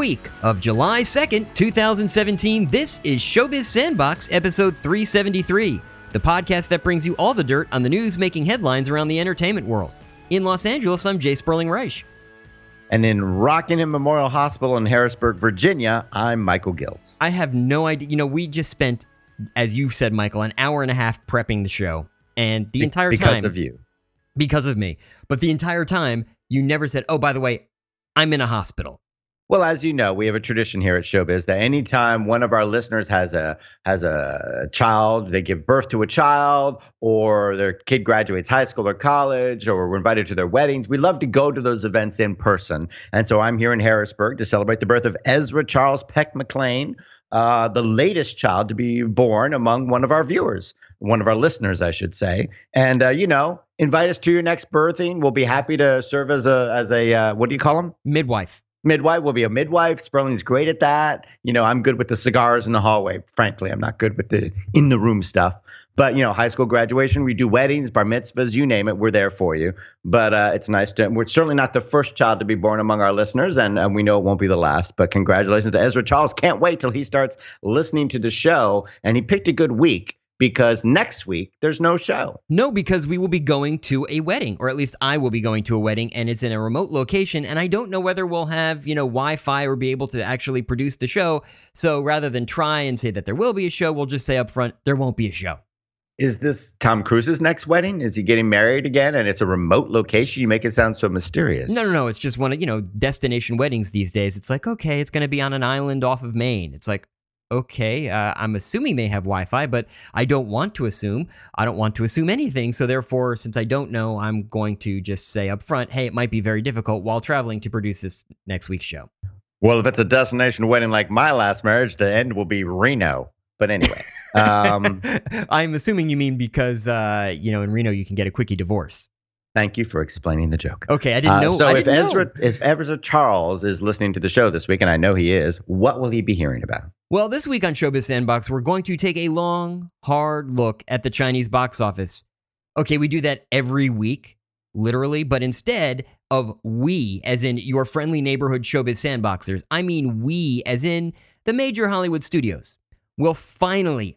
week of July 2nd, 2017. This is Showbiz Sandbox, episode 373, the podcast that brings you all the dirt on the news making headlines around the entertainment world. In Los Angeles, I'm Jay Sperling Reich. And in Rockingham Memorial Hospital in Harrisburg, Virginia, I'm Michael Giltz. I have no idea. You know, we just spent, as you said, Michael, an hour and a half prepping the show. And the entire time... Because of you. Because of me. But the entire time, you never said, oh, by the way, I'm in a hospital. Well, as you know, we have a tradition here at Showbiz that anytime one of our listeners has a child, they give birth to a child, or their kid graduates high school or college, or we're invited to their weddings, we love to go to those events in person. And so I'm here in Harrisburg to celebrate the birth of Ezra Charles Peck McLean, the latest child to be born among one of our viewers, one of our listeners, I should say. And, invite us to your next birthing. We'll be happy to serve as a what do you call them? Midwife. Midwife will be a midwife. Sperling's great at that. You know, I'm good with the cigars in the hallway. Frankly, I'm not good with the in the room stuff. But, high school graduation, we do weddings, bar mitzvahs, you name it. We're there for you. But it's nice to, we're certainly not the first child to be born among our listeners. And we know it won't be the last. But congratulations to Ezra Charles. Can't wait till he starts listening to the show. And he picked a good week, because next week there's no show. No, because we will be going to a wedding, or at least I will be going to a wedding, and it's in a remote location, and I don't know whether we'll have, Wi-Fi or be able to actually produce the show. So rather than try and say that there will be a show, we'll just say up front, there won't be a show. Is this Tom Cruise's next wedding? Is he getting married again and it's a remote location? You make it sound so mysterious. No. It's just one of, destination weddings these days. It's like, okay, it's going to be on an island off of Maine. It's like, okay, I'm assuming they have Wi-Fi, but I don't want to assume. I don't want to assume anything. So therefore, since I don't know, I'm going to just say up front, hey, it might be very difficult while traveling to produce this next week's show. Well, if it's a destination wedding like my last marriage, the end will be Reno. But anyway. I'm assuming you mean because, in Reno, you can get a quickie divorce. Thank you for explaining the joke. Okay, I didn't know. So if Ezra Charles is listening to the show this week, and I know he is, what will he be hearing about? Well, this week on Showbiz Sandbox, we're going to take a long, hard look at the Chinese box office. Okay, we do that every week, literally, but instead of we, as in your friendly neighborhood Showbiz Sandboxers, I mean we, as in the major Hollywood studios. We'll finally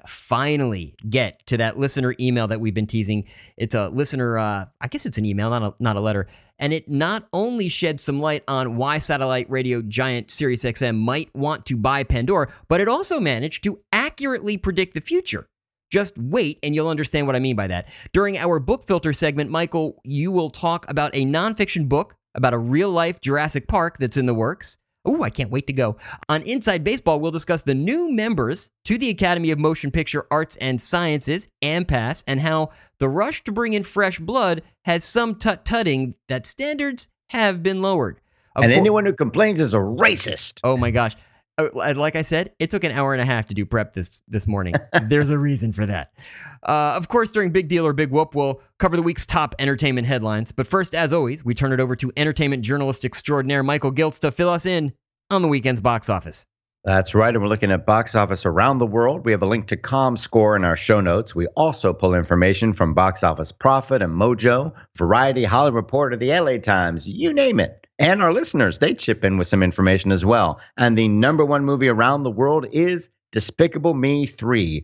get to that listener email that we've been teasing. It's a listener, I guess it's an email, not a letter. And it not only sheds some light on why satellite radio giant SiriusXM might want to buy Pandora, but it also managed to accurately predict the future. Just wait and you'll understand what I mean by that. During our book filter segment, Michael, you will talk about a nonfiction book about a real-life Jurassic Park that's in the works. Ooh, I can't wait to go. On Inside Baseball, we'll discuss the new members to the Academy of Motion Picture Arts and Sciences, AMPAS, and how the rush to bring in fresh blood has some tut-tutting that standards have been lowered. Anyone who complains is a racist. Oh my gosh. Like I said, it took an hour and a half to do prep this morning. There's a reason for that. Of course, during Big Deal or Big Whoop, we'll cover the week's top entertainment headlines. But first, as always, we turn it over to entertainment journalist extraordinaire Michael Giltz to fill us in on the weekend's box office. That's right, and we're looking at box office around the world. We have a link to ComScore in our show notes. We also pull information from Box Office Profit and Mojo, Variety, Hollywood Reporter, the LA Times, you name it. And our listeners, they chip in with some information as well. And the number one movie around the world is Despicable Me 3,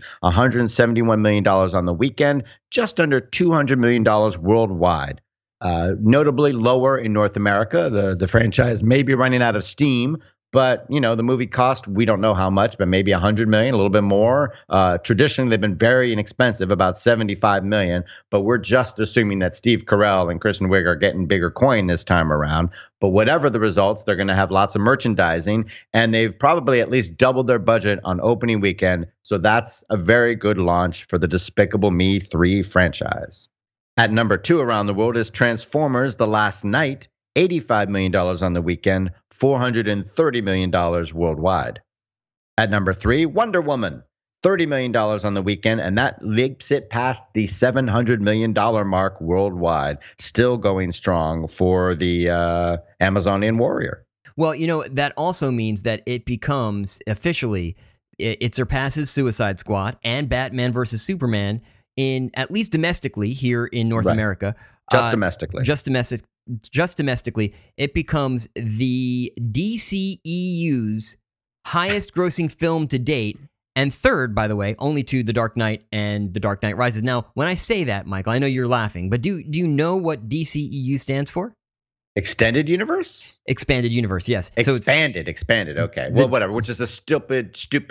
$171 million on the weekend, just under $200 million worldwide. Notably lower in North America. The franchise may be running out of steam, but, the movie cost, we don't know how much, but maybe $100 million, a little bit more. Traditionally, they've been very inexpensive, about $75 million, but we're just assuming that Steve Carell and Kristen Wiig are getting bigger coin this time around. But whatever the results, they're going to have lots of merchandising, and they've probably at least doubled their budget on opening weekend. So that's a very good launch for the Despicable Me 3 franchise. At number 2 around the world is Transformers: The Last Knight, $85 million on the weekend, $430 million worldwide. At number 3, Wonder Woman, $30 million on the weekend, and that leaps it past the $700 million mark worldwide. Still going strong for the Amazonian warrior. Well, that also means that it becomes officially, it surpasses Suicide Squad and Batman versus Superman in, at least domestically here in North America. Just domestically. just domestically, it becomes the DCEU's highest grossing film to date, and third, by the way, only to The Dark Knight and The Dark Knight Rises. Now, when I say that, Michael, I know you're laughing, but do you know what DCEU stands for? Extended universe? Expanded universe, yes. Expanded. Okay. Well, whatever, which is a stupid,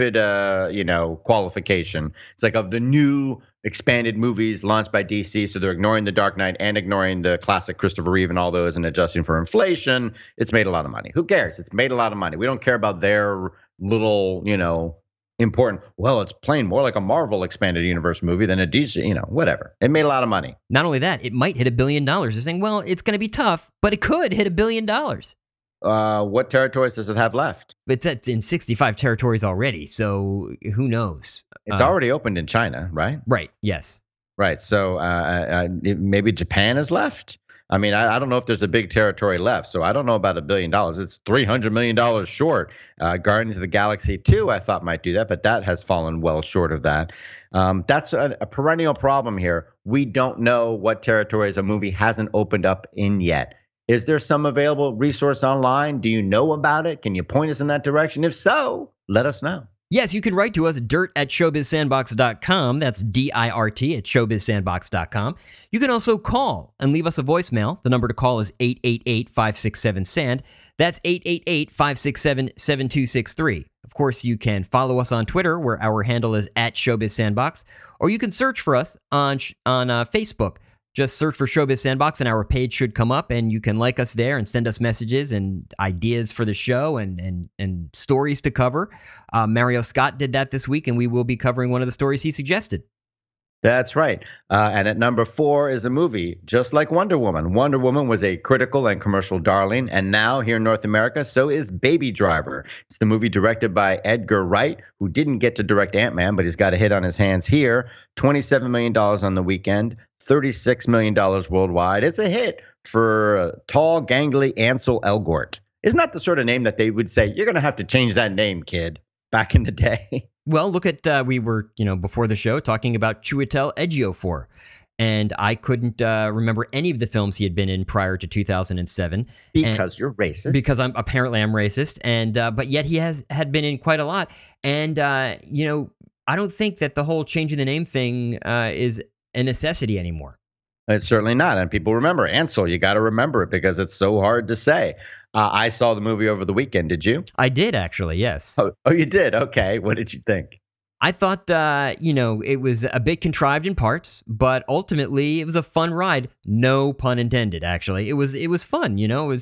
qualification. It's like of the new expanded movies launched by DC, so they're ignoring The Dark Knight and ignoring the classic Christopher Reeve and all those and adjusting for inflation. It's made a lot of money. Who cares? It's made a lot of money. We don't care about their little, important. Well, it's playing more like a Marvel expanded universe movie than a DC, whatever. It made a lot of money. Not only that, it might hit $1 billion. They're saying, well, it's going to be tough, but it could hit $1 billion. What territories does it have left? It's in 65 territories already, so who knows? It's already opened in China, right? Right, yes. Right, so maybe Japan is left? I mean, I don't know if there's a big territory left, so I don't know about $1 billion. It's $300 million short. Guardians of the Galaxy 2, I thought might do that, but that has fallen well short of that. That's a perennial problem here. We don't know what territories a movie hasn't opened up in yet. Is there some available resource online? Do you know about it? Can you point us in that direction? If so, let us know. Yes, you can write to us, dirt@showbizsandbox.com. That's DIRT at showbizsandbox.com. You can also call and leave us a voicemail. The number to call is 888-567-SAND. That's 888-567-7263. Of course, you can follow us on Twitter, where our handle is @showbizsandbox, or you can search for us on Facebook. Just search for Showbiz Sandbox and our page should come up, and you can like us there and send us messages and ideas for the show and stories to cover. Mario Scott did that this week, and we will be covering one of the stories he suggested. That's right. And at number 4 is a movie just like Wonder Woman. Wonder Woman was a critical and commercial darling, and now here in North America, so is Baby Driver. It's the movie directed by Edgar Wright, who didn't get to direct Ant-Man, but he's got a hit on his hands here. $27 million on the weekend, $36 million worldwide. It's a hit for tall, gangly Ansel Elgort. Isn't that the sort of name that they would say, you're going to have to change that name, kid, back in the day? Well, look at, we were, before the show talking about Chiwetel Ejiofor, and I couldn't remember any of the films he had been in prior to 2007. Because you're racist. Because I'm racist, and but yet he had been in quite a lot. And, I don't think that the whole changing the name thing is a necessity anymore. It's certainly not. And people remember Ansel. You got to remember it because it's so hard to say. I saw the movie over the weekend. Did you? I did, actually, yes. Oh, you did? Okay. What did you think? I thought, it was a bit contrived in parts, but ultimately it was a fun ride. No pun intended, actually. It was fun,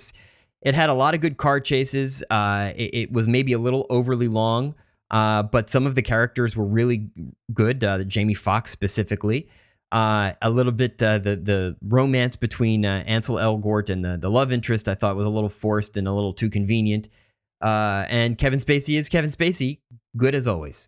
it had a lot of good car chases. It was maybe a little overly long, but some of the characters were really good. Jamie Foxx specifically. A little bit, the romance between Ansel Elgort and the love interest I thought was a little forced and a little too convenient. And Kevin Spacey is Kevin Spacey, good as always.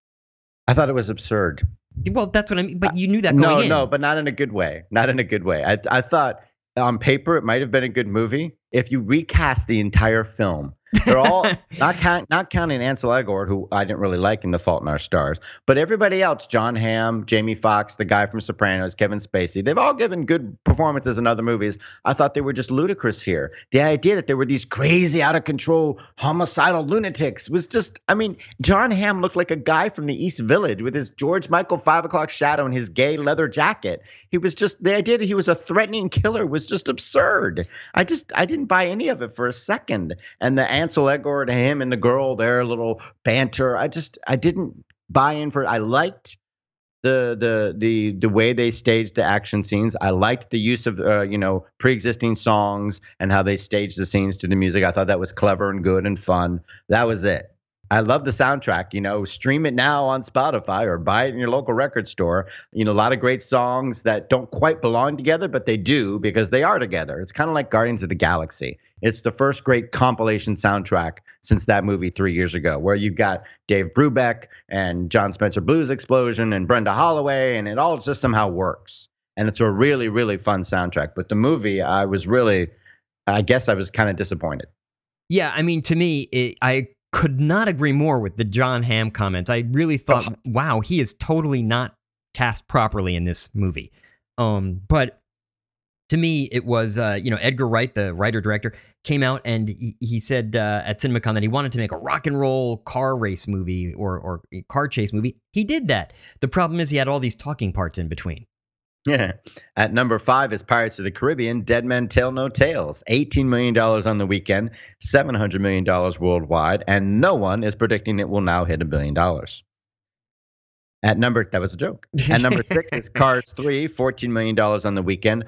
I thought it was absurd. Well, that's what I mean, but you knew that going in. No, but not in a good way. Not in a good way. I thought on paper it might have been a good movie if you recast the entire film. They're all not counting Ansel Elgort, who I didn't really like in The Fault in Our Stars, but everybody else: John Hamm, Jamie Foxx, the guy from Sopranos, Kevin Spacey. They've all given good performances in other movies. I thought they were just ludicrous here. The idea that there were these crazy, out of control, homicidal lunatics was just. I mean, John Hamm looked like a guy from the East Village with his George Michael 5 o'clock shadow and his gay leather jacket. He was just the idea that he was a threatening killer was just absurd. I didn't buy any of it for a second. And the Ansel Elgort, him and the girl, their little banter. I didn't buy in for it. I liked the way they staged the action scenes. I liked the use of pre-existing songs and how they staged the scenes to the music. I thought that was clever and good and fun. That was it. I love the soundtrack. Stream it now on Spotify or buy it in your local record store. A lot of great songs that don't quite belong together, but they do because they are together. It's kind of like Guardians of the Galaxy. It's the first great compilation soundtrack since that movie 3 years ago, where you've got Dave Brubeck and John Spencer Blues Explosion and Brenda Holloway, and it all just somehow works. And it's a really, really fun soundtrack. But the movie, I guess I was kind of disappointed. Yeah, I mean, to me, I could not agree more with the John Hamm comments. I really thought, wow, he is totally not cast properly in this movie. But To me, it was, Edgar Wright, the writer-director, came out and he said at CinemaCon that he wanted to make a rock and roll car race movie or car chase movie. He did that. The problem is he had all these talking parts in between. Yeah. At number 5 is Pirates of the Caribbean, Dead Men Tell No Tales. $18 million on the weekend, $700 million worldwide, and no one is predicting it will now hit $1 billion. That was a joke. At number 6 is Cars 3, $14 million on the weekend,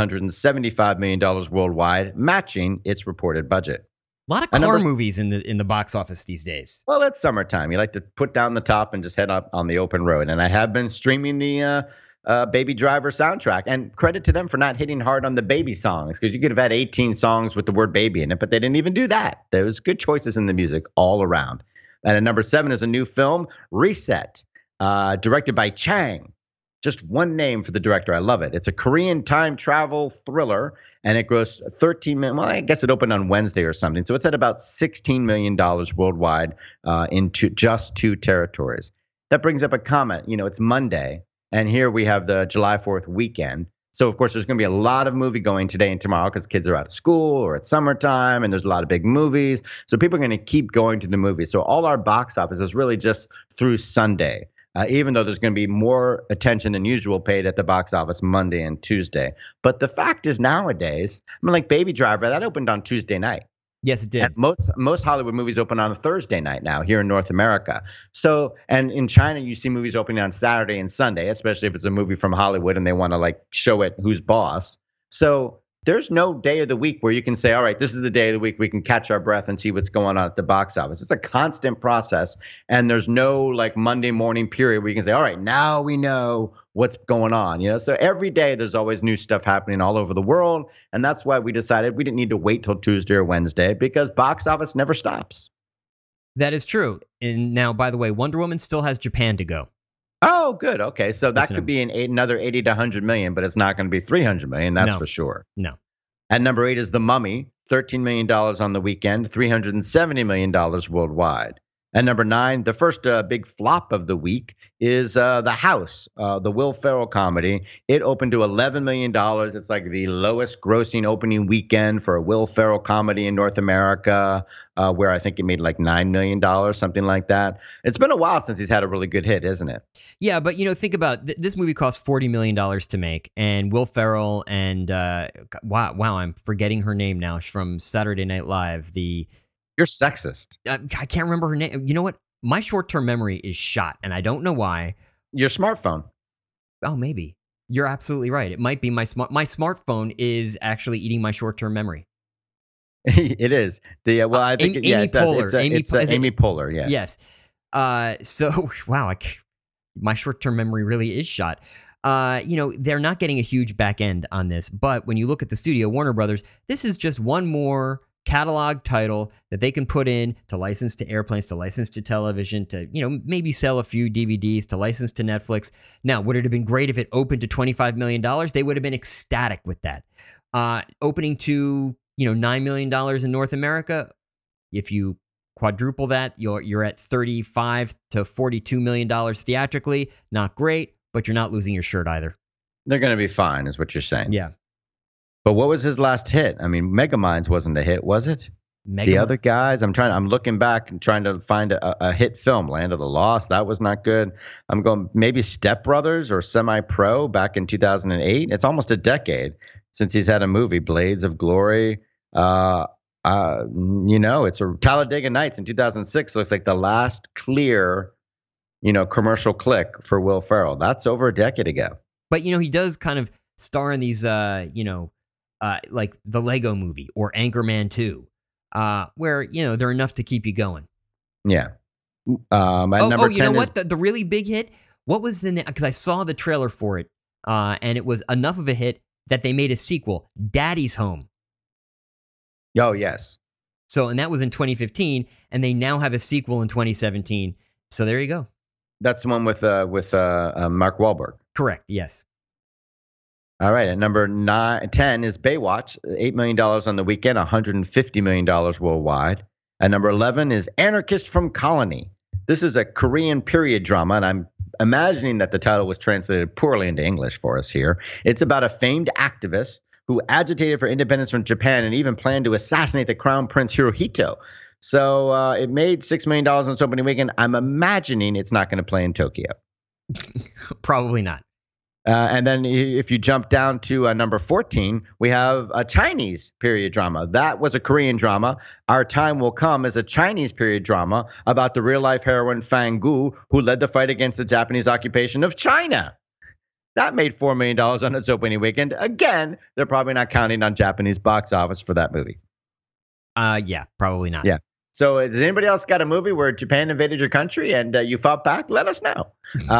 $175 million worldwide, matching its reported budget. A lot of car movies in the box office these days. Well, it's summertime. You like to put down the top and just head up on the open road. And I have been streaming the Baby Driver soundtrack, and credit to them for not hitting hard on the baby songs, because you could have had 18 songs with the word baby in it, but they didn't even do that. There was good choices in the music all around. And at number 7 is a new film, Reset, directed by Chang. Just one name for the director. I love it. It's a Korean time travel thriller, and it grossed $13 million. Well, I guess it opened on Wednesday or something. So it's at about $16 million worldwide in just 2 territories. That brings up a comment. It's Monday, and here we have the July 4th weekend. So, of course, there's going to be a lot of movie going today and tomorrow because kids are out of school or it's summertime, and there's a lot of big movies. So people are going to keep going to the movies. So all our box office is really just through Sunday. Even though there's going to be more attention than usual paid at the box office Monday and Tuesday. But the fact is nowadays, like Baby Driver, that opened on Tuesday night. Yes, it did. And most Hollywood movies open on a Thursday night now here in North America. So, and in China, you see movies opening on Saturday and Sunday, especially if it's a movie from Hollywood and they want to show it who's boss. So there's no day of the week where you can say, all right, this is the day of the week we can catch our breath and see what's going on at the box office. It's a constant process, and there's no Monday morning period where you can say, all right, now we know what's going on. So every day there's always new stuff happening all over the world, and that's why we decided we didn't need to wait till Tuesday or Wednesday, because box office never stops. That is true. And now, by the way, Wonder Woman still has Japan to go. Oh, good. Okay, so that could be another 80 to 100 million, but it's not going to be 300 million. That's for sure. No. At number 8 is The Mummy, $13 million on the weekend, $370 million worldwide. At number 9, the first big flop of the week is The House, the Will Ferrell comedy. It opened to $11 million. It's the lowest grossing opening weekend for a Will Ferrell comedy in North America, where I think it made $9 million, something like that. It's been a while since he's had a really good hit, isn't it? Yeah, but think about this movie cost $40 million to make, and Will Ferrell and wow, I'm forgetting her name now. She's from Saturday Night Live. You're sexist. I can't remember her name. You know what? My short-term memory is shot, and I don't know why. Your smartphone. Oh, maybe. You're absolutely right. It might be my smartphone is actually eating my short-term memory. It is. I think Amy Poehler. It's Amy Poehler, yes. Yes. So, wow, my short-term memory really is shot. They're not getting a huge back end on this, but when you look at the studio, Warner Brothers, this is just one more catalog title that they can put in to license to airplanes, to license to television, to maybe sell a few DVDs, to license to Netflix. Now, would it have been great if it opened to $25 million? They would have been ecstatic with that. Opening to $9 million in North America, if you quadruple that, you're at $35 to $42 million theatrically. Not great, but you're not losing your shirt either. They're going to be fine, is what you're saying. Yeah. But what was his last hit? I mean, Megaminds wasn't a hit, was it? The other guys, I'm looking back and trying to find a hit film. Land of the Lost, that was not good. I'm going maybe Step Brothers or Semi-Pro back in 2008. It's almost a decade since he's had a movie, Blades of Glory. It's a Talladega Nights in 2006. Looks like the last clear, commercial click for Will Ferrell. That's over a decade ago. But he does kind of star in these, like the Lego Movie or Anchorman 2, where they're enough to keep you going. Yeah. Number 10 what? The really big hit. What was in it? Because I saw the trailer for it, and it was enough of a hit that they made a sequel, Daddy's Home. Oh yes. So, and that was in 2015, and they now have a sequel in 2017. So there you go. That's the one with Mark Wahlberg. Correct. Yes. All right. At number 10 is Baywatch, $8 million on the weekend, $150 million worldwide. At number 11 is Anarchist from Colony. This is a Korean period drama, and I'm imagining that the title was translated poorly into English for us here. It's about a famed activist who agitated for independence from Japan and even planned to assassinate the Crown Prince Hirohito. So it made $6 million on its opening weekend. I'm imagining it's not going to play in Tokyo. Probably not. And then if you jump down to number 14, we have a Chinese period drama. That was a Korean drama. Our Time Will Come is a Chinese period drama about the real-life heroine Fang Gu, who led the fight against the Japanese occupation of China. That made $4 million on its opening weekend. Again, they're probably not counting on Japanese box office for that movie. Yeah, probably not. Yeah. So has anybody else got a movie where Japan invaded your country and you fought back? Let us know.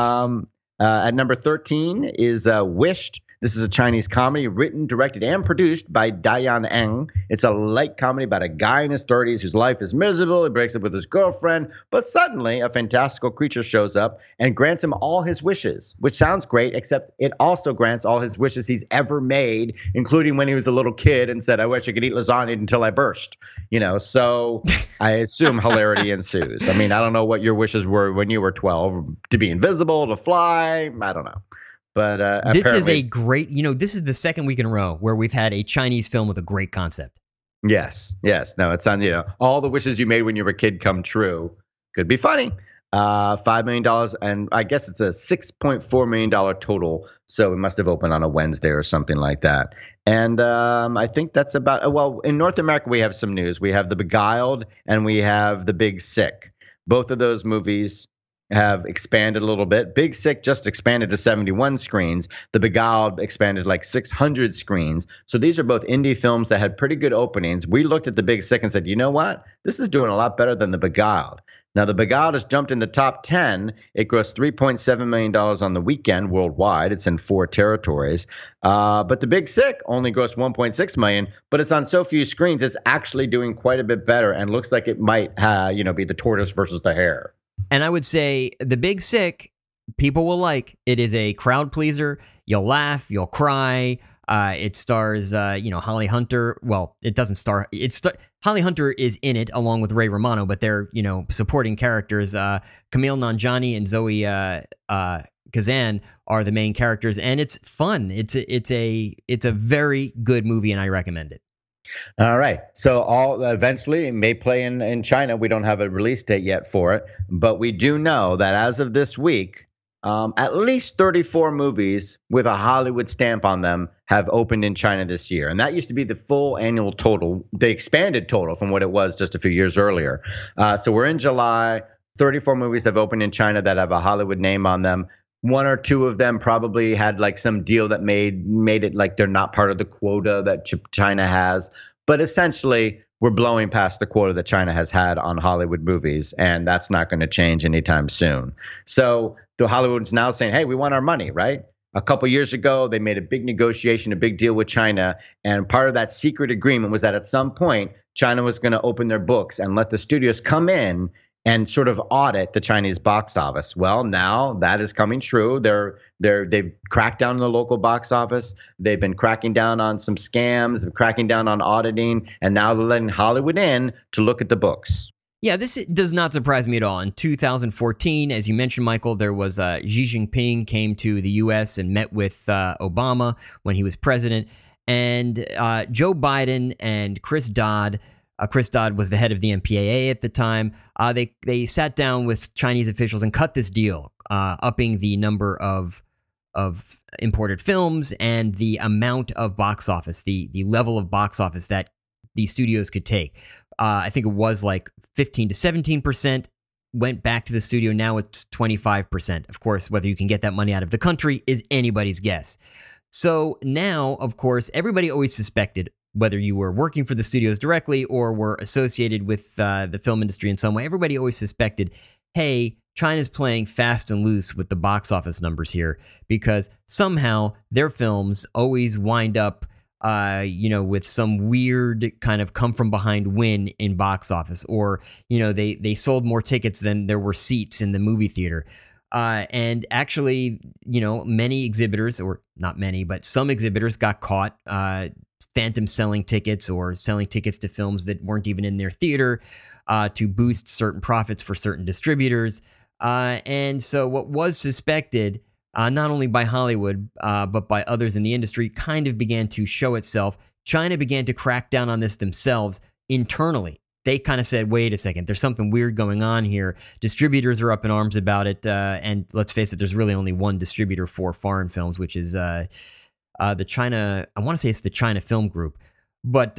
At number 13 is Wished. This is a Chinese comedy written, directed, and produced by Dayan Eng. It's a light comedy about a guy in his 30s whose life is miserable. He breaks up with his girlfriend, but suddenly a fantastical creature shows up and grants him all his wishes, which sounds great, except it also grants all his wishes he's ever made, including when he was a little kid and said, I wish I could eat lasagna until I burst. So I assume hilarity ensues. I mean, I don't know what your wishes were when you were 12, to be invisible, to fly, I don't know. But this is a great, this is the second week in a row where we've had a Chinese film with a great concept. Yes. No, it sounds, all the wishes you made when you were a kid come true. Could be funny. $5 million, and I guess it's a $6.4 million total. So it must have opened on a Wednesday or something like that. And I think that's about, well, in North America, we have some news. We have The Beguiled and we have The Big Sick. Both of those movies have expanded a little bit. Big Sick just expanded to 71 screens. The Beguiled expanded like 600 screens. So these are both indie films that had pretty good openings. We looked at The Big Sick and said, you know what? This is doing a lot better than The Beguiled. Now, The Beguiled has jumped in the top 10. It grossed $3.7 million on the weekend worldwide. It's in 4 territories. But The Big Sick only grossed $1.6 million, but it's on so few screens, it's actually doing quite a bit better and looks like it might, be the tortoise versus the hare. And I would say The Big Sick, people will like. It is a crowd pleaser. You'll laugh, you'll cry. It stars, Holly Hunter. Well, it doesn't star. Holly Hunter is in it along with Ray Romano, but they're, supporting characters. Camille Nanjiani and Zoe Kazan are the main characters, and it's fun. It's a very good movie, and I recommend it. All right. So eventually it may play in China. We don't have a release date yet for it, but we do know that as of this week, at least 34 movies with a Hollywood stamp on them have opened in China this year. And that used to be the full annual total, the expanded total from what it was just a few years earlier. So we're in July. 34 movies have opened in China that have a Hollywood name on them. 1 or 2 of them probably had like some deal that made it like they're not part of the quota that China has. But essentially, we're blowing past the quota that China has had on Hollywood movies, and that's not going to change anytime soon. So Hollywood's now saying, hey, we want our money, right? A couple years ago, they made a big negotiation, a big deal with China. And part of that secret agreement was that at some point, China was going to open their books and let the studios come in and sort of audit the Chinese box office. Well, now that is coming true. They've cracked down on the local box office. They've been cracking down on some scams, cracking down on auditing, and now they're letting Hollywood in to look at the books. Yeah, this does not surprise me at all. In 2014, as you mentioned, Michael, there was Xi Jinping came to the U.S. and met with Obama when he was president, and Joe Biden and Chris Dodd. Chris Dodd was the head of the MPAA at the time. They sat down with Chinese officials and cut this deal, upping the number of imported films and the amount of box office, the level of box office that the studios could take. I think it was like 15 to 17% went back to the studio. Now it's 25%. Of course, whether you can get that money out of the country is anybody's guess. So now, of course, everybody always suspected, whether you were working for the studios directly or were associated with the film industry in some way, everybody always suspected, hey, China's playing fast and loose with the box office numbers here because somehow their films always wind up, with some weird kind of come from behind win in box office, or, they sold more tickets than there were seats in the movie theater. And actually, many exhibitors, or not many, but some exhibitors got caught phantom selling tickets or selling tickets to films that weren't even in their theater to boost certain profits for certain distributors. And so what was suspected not only by Hollywood, but by others in the industry, kind of began to show itself. China began to crack down on this themselves internally. They kind of said, wait a second, there's something weird going on here. Distributors are up in arms about it. And let's face it, there's really only one distributor for foreign films, which is the China, I want to say it's the China Film Group. But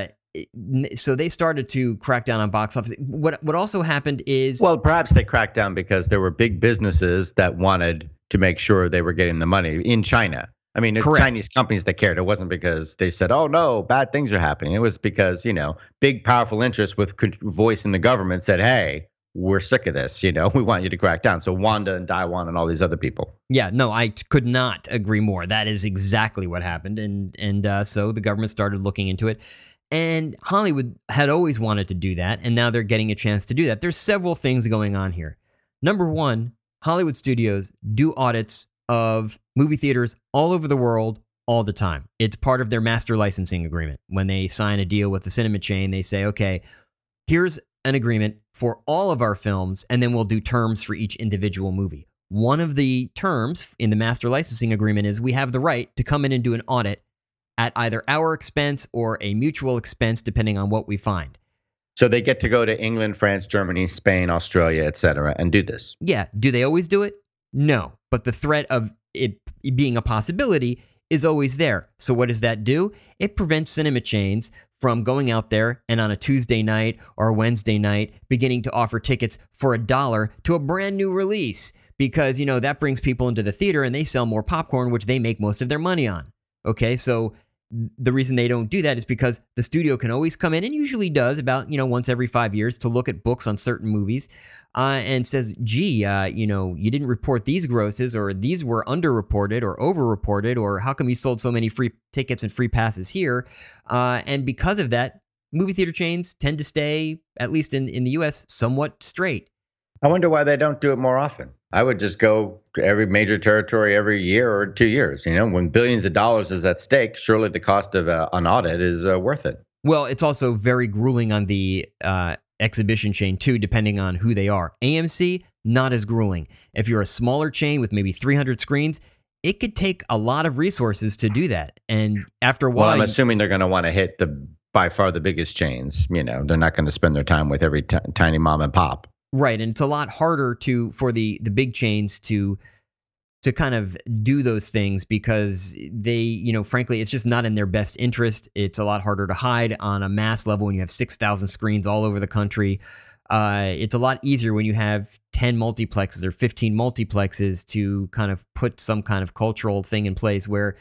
so they started to crack down on box office. What also happened is... Well, perhaps they cracked down because there were big businesses that wanted to make sure they were getting the money in China. I mean, it's Correct. Chinese companies that cared. It wasn't because they said, oh, no, bad things are happening. It was because, big, powerful interests with voice in the government said, hey, we're sick of this. We want you to crack down. So Wanda and Daiwan and all these other people. Yeah, no, I could not agree more. That is exactly what happened. And so the government started looking into it. And Hollywood had always wanted to do that. And now they're getting a chance to do that. There's several things going on here. Number one, Hollywood studios do audits of movie theaters all over the world all the time. It's part of their master licensing agreement. When they sign a deal with the cinema chain, they say, okay, here's an agreement for all of our films, and then we'll do terms for each individual movie. One of the terms in the master licensing agreement is we have the right to come in and do an audit at either our expense or a mutual expense, depending on what we find. So they get to go to England, France, Germany, Spain, Australia, etc., and do this. Yeah. Do they always do it? No. But the threat of it being a possibility is always there. So what does that do? It prevents cinema chains from going out there and on a Tuesday night or a Wednesday night beginning to offer tickets for $1 to a brand new release because, that brings people into the theater and they sell more popcorn, which they make most of their money on. Okay, so the reason they don't do that is because the studio can always come in, and usually does about, once every 5 years, to look at books on certain movies and says, gee, you didn't report these grosses, or these were underreported or overreported, or how come you sold so many free tickets and free passes here? And because of that, movie theater chains tend to stay, at least in the U.S., somewhat straight. I wonder why they don't do it more often. I would just go to every major territory every year or 2 years. When billions of dollars is at stake, surely the cost of an audit is worth it. Well, it's also very grueling on the exhibition chain, too, depending on who they are. AMC, not as grueling. If you're a smaller chain with maybe 300 screens, it could take a lot of resources to do that. And after a while... Well, I'm assuming they're going to want to hit by far the biggest chains. They're not going to spend their time with every tiny mom and pop. Right, and it's a lot harder for the big chains to kind of do those things because they, frankly, it's just not in their best interest. It's a lot harder to hide on a mass level when you have 6,000 screens all over the country. It's a lot easier when you have 10 multiplexes or 15 multiplexes to kind of put some kind of cultural thing in place where,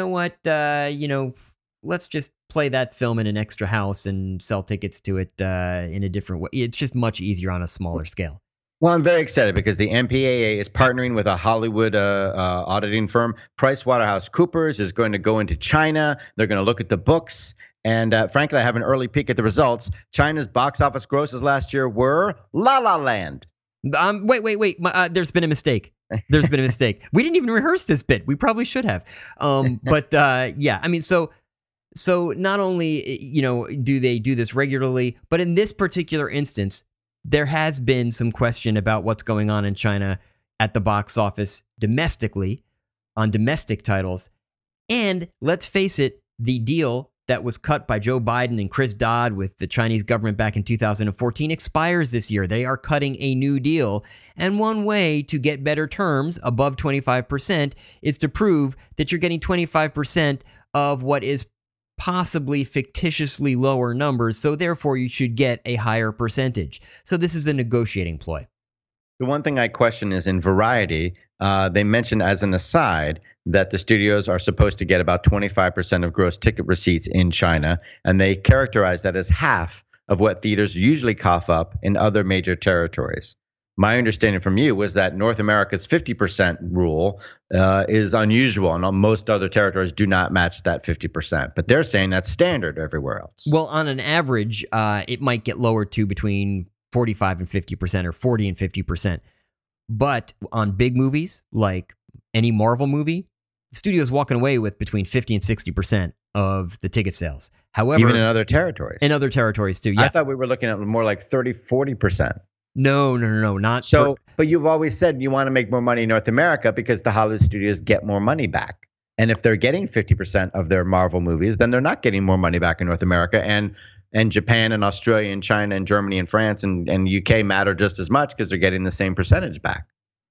let's just play that film in an extra house and sell tickets to it in a different way. It's just much easier on a smaller scale. Well, I'm very excited because the MPAA is partnering with a Hollywood auditing firm. PricewaterhouseCoopers is going to go into China. They're going to look at the books. And frankly, I have an early peek at the results. China's box office grosses last year were La La Land. Wait. There's been a mistake. We didn't even rehearse this bit. We probably should have. Yeah, I mean, so not only, do they do this regularly, but in this particular instance, there has been some question about what's going on in China at the box office domestically on domestic titles. And let's face it, the deal that was cut by Joe Biden and Chris Dodd with the Chinese government back in 2014 expires this year. They are cutting a new deal. And one way to get better terms above 25% is to prove that you're getting 25% of what is possibly fictitiously lower numbers, so therefore you should get a higher percentage. So this is a negotiating ploy. The one thing I question is in Variety, they mentioned as an aside that the studios are supposed to get about 25% of gross ticket receipts in China, and they characterize that as half of what theaters usually cough up in other major territories. My understanding from you was that North America's 50% rule is unusual, and most other territories do not match that 50%. But they're saying that's standard everywhere else. Well, on an average, it might get lowered to between 45 and 50% or 40 and 50%. But on big movies, like any Marvel movie, the studio's walking away with between 50 and 60% of the ticket sales. However, even in other territories. In other territories, too, yeah. I thought we were looking at more like 30, 40%. No, not So, but you've always said you want to make more money in North America because the Hollywood studios get more money back. And if they're getting 50% of their Marvel movies, then they're not getting more money back in North America. And Japan and Australia and China and Germany and France and UK matter just as much because they're getting the same percentage back.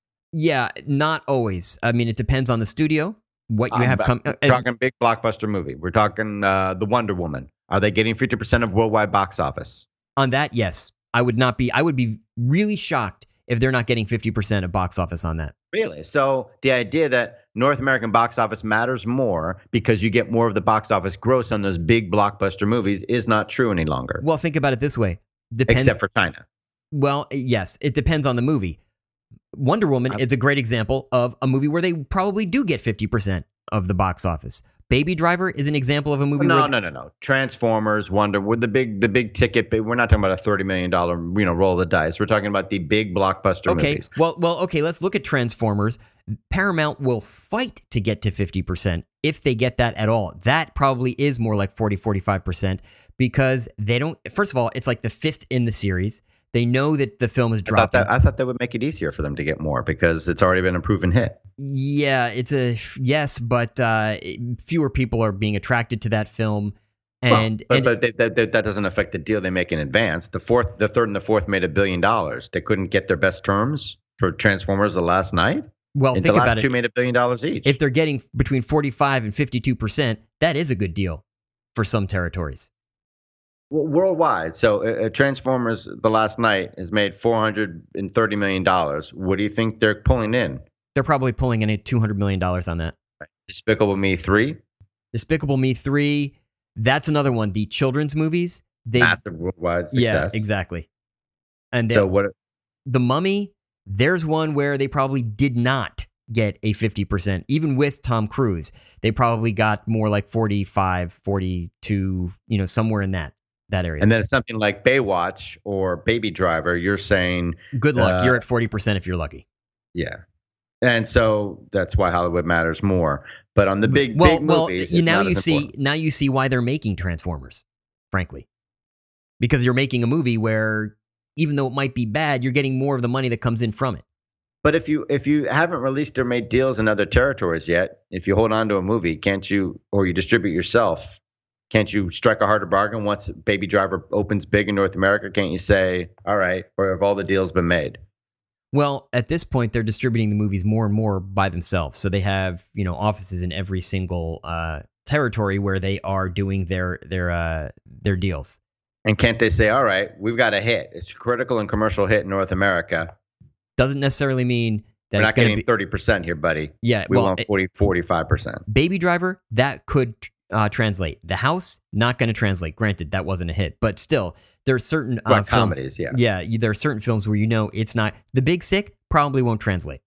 Yeah, not always. I mean, it depends on the studio. What you have come. We're talking big blockbuster movie. We're talking the Wonder Woman. Are they getting 50% of worldwide box office? On that, yes. I would be really shocked if they're not getting 50% of box office on that. Really? So the idea that North American box office matters more because you get more of the box office gross on those big blockbuster movies is not true any longer. Well, think about it this way. Except for China. Well, yes, it depends on the movie. Wonder Woman is a great example of a movie where they probably do get 50% of the box office. Baby Driver is an example of a movie. No. Transformers, with the big ticket. We're not talking about a $30 million, roll of the dice. We're talking about the big blockbuster movies. Well, okay. Let's look at Transformers. Paramount will fight to get to 50% if they get that at all. That probably is more like 45% because they don't. First of all, it's like the fifth in the series. They know that the film is dropping. I thought that would make it easier for them to get more because it's already been a proven hit. Yeah, it's a yes, but fewer people are being attracted to that film. But that doesn't affect the deal they make in advance. The third, and the fourth made $1 billion. They couldn't get their best terms for Transformers the last night. Well, think about it. The last two made $1 billion each. If they're getting between 45 and 52%, that is a good deal for some territories. Well, worldwide. So Transformers the last night has made $430 million. What do you think they're pulling in? They're probably pulling in $200 million on that. Despicable Me 3? Despicable Me 3. That's another one. The children's movies. Massive worldwide success. Yeah, exactly. And so what? The Mummy, there's one where they probably did not get a 50%. Even with Tom Cruise, they probably got more like 45, 42, somewhere in that area. And then it's something like Baywatch or Baby Driver. You're saying good luck. You're at 40% if you're lucky. Yeah. And so that's why Hollywood matters more. But on the big movies, now you see why they're making Transformers, frankly. Because you're making a movie where even though it might be bad, you're getting more of the money that comes in from it. But if you haven't released or made deals in other territories yet, if you hold on to a movie, or you distribute yourself, can't you strike a harder bargain once Baby Driver opens big in North America? Can't you say, all right, or have all the deals been made? Well, at this point, they're distributing the movies more and more by themselves. So they have, offices in every single territory where they are doing their deals. And can't they say, all right, we've got a hit. It's a critical and commercial hit in North America. Doesn't necessarily mean that we're it's not getting 30% here, buddy. Yeah. We want 45%. Baby Driver, that could translate. The House, not going to translate. Granted, that wasn't a hit. But still, there are certain comedies, yeah. Yeah, there are certain films where it's not. The Big Sick probably won't translate.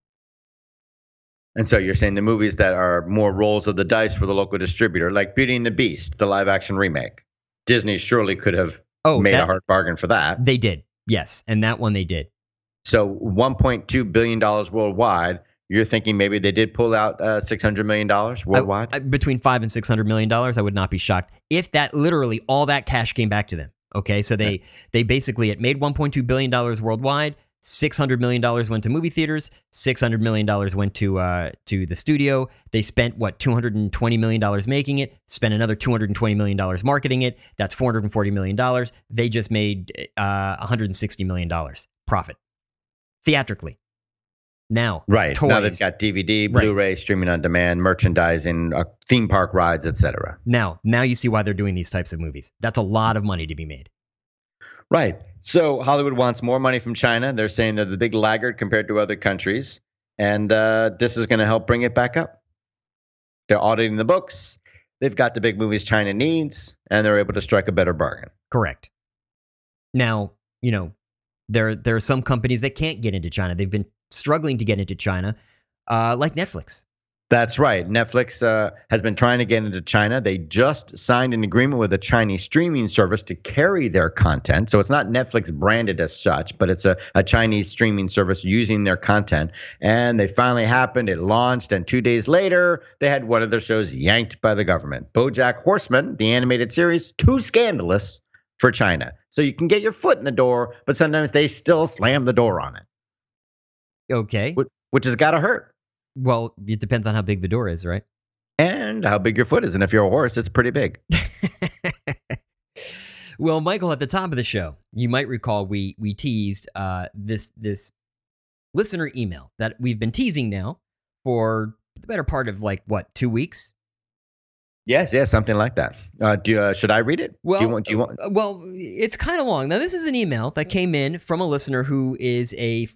And so you're saying the movies that are more rolls of the dice for the local distributor, like Beauty and the Beast, the live-action remake. Disney surely could have made a hard bargain for that. They did, yes. And that one they did. So $1.2 billion worldwide. You're thinking maybe they did pull out $600 million worldwide? Between $500 and $600 million, I would not be shocked if that literally all that cash came back to them. Okay, so they basically, it made $1.2 billion worldwide. $600 million went to movie theaters. $600 million went to the studio. They spent, $220 million making it, spent another $220 million marketing it. That's $440 million. They just made $160 million profit theatrically. Now, right. Toys. Now they've got DVD, Blu-ray, streaming on demand, merchandising, theme park rides, etc. Now you see why they're doing these types of movies. That's a lot of money to be made. Right. So Hollywood wants more money from China. They're saying they're the big laggard compared to other countries. And this is going to help bring it back up. They're auditing the books. They've got the big movies China needs, and they're able to strike a better bargain. Correct. Now, there are some companies that can't get into China. They've been struggling to get into China, like Netflix. That's right. Netflix has been trying to get into China. They just signed an agreement with a Chinese streaming service to carry their content. So it's not Netflix branded as such, but it's a Chinese streaming service using their content. And they finally happened. It launched. And 2 days later, they had one of their shows yanked by the government. BoJack Horseman, the animated series, too scandalous for China. So you can get your foot in the door, but sometimes they still slam the door on it, Okay. which has got to hurt. Well, it depends on how big the door is, right? And how big your foot is. And if you're a horse, it's pretty big. Well, Michael, at the top of the show, you might recall we teased this listener email that we've been teasing now for the better part of 2 weeks. Yes, something like that. Should I read it? Well, do you want? Well, it's kind of long. Now, this is an email that came in from a listener who is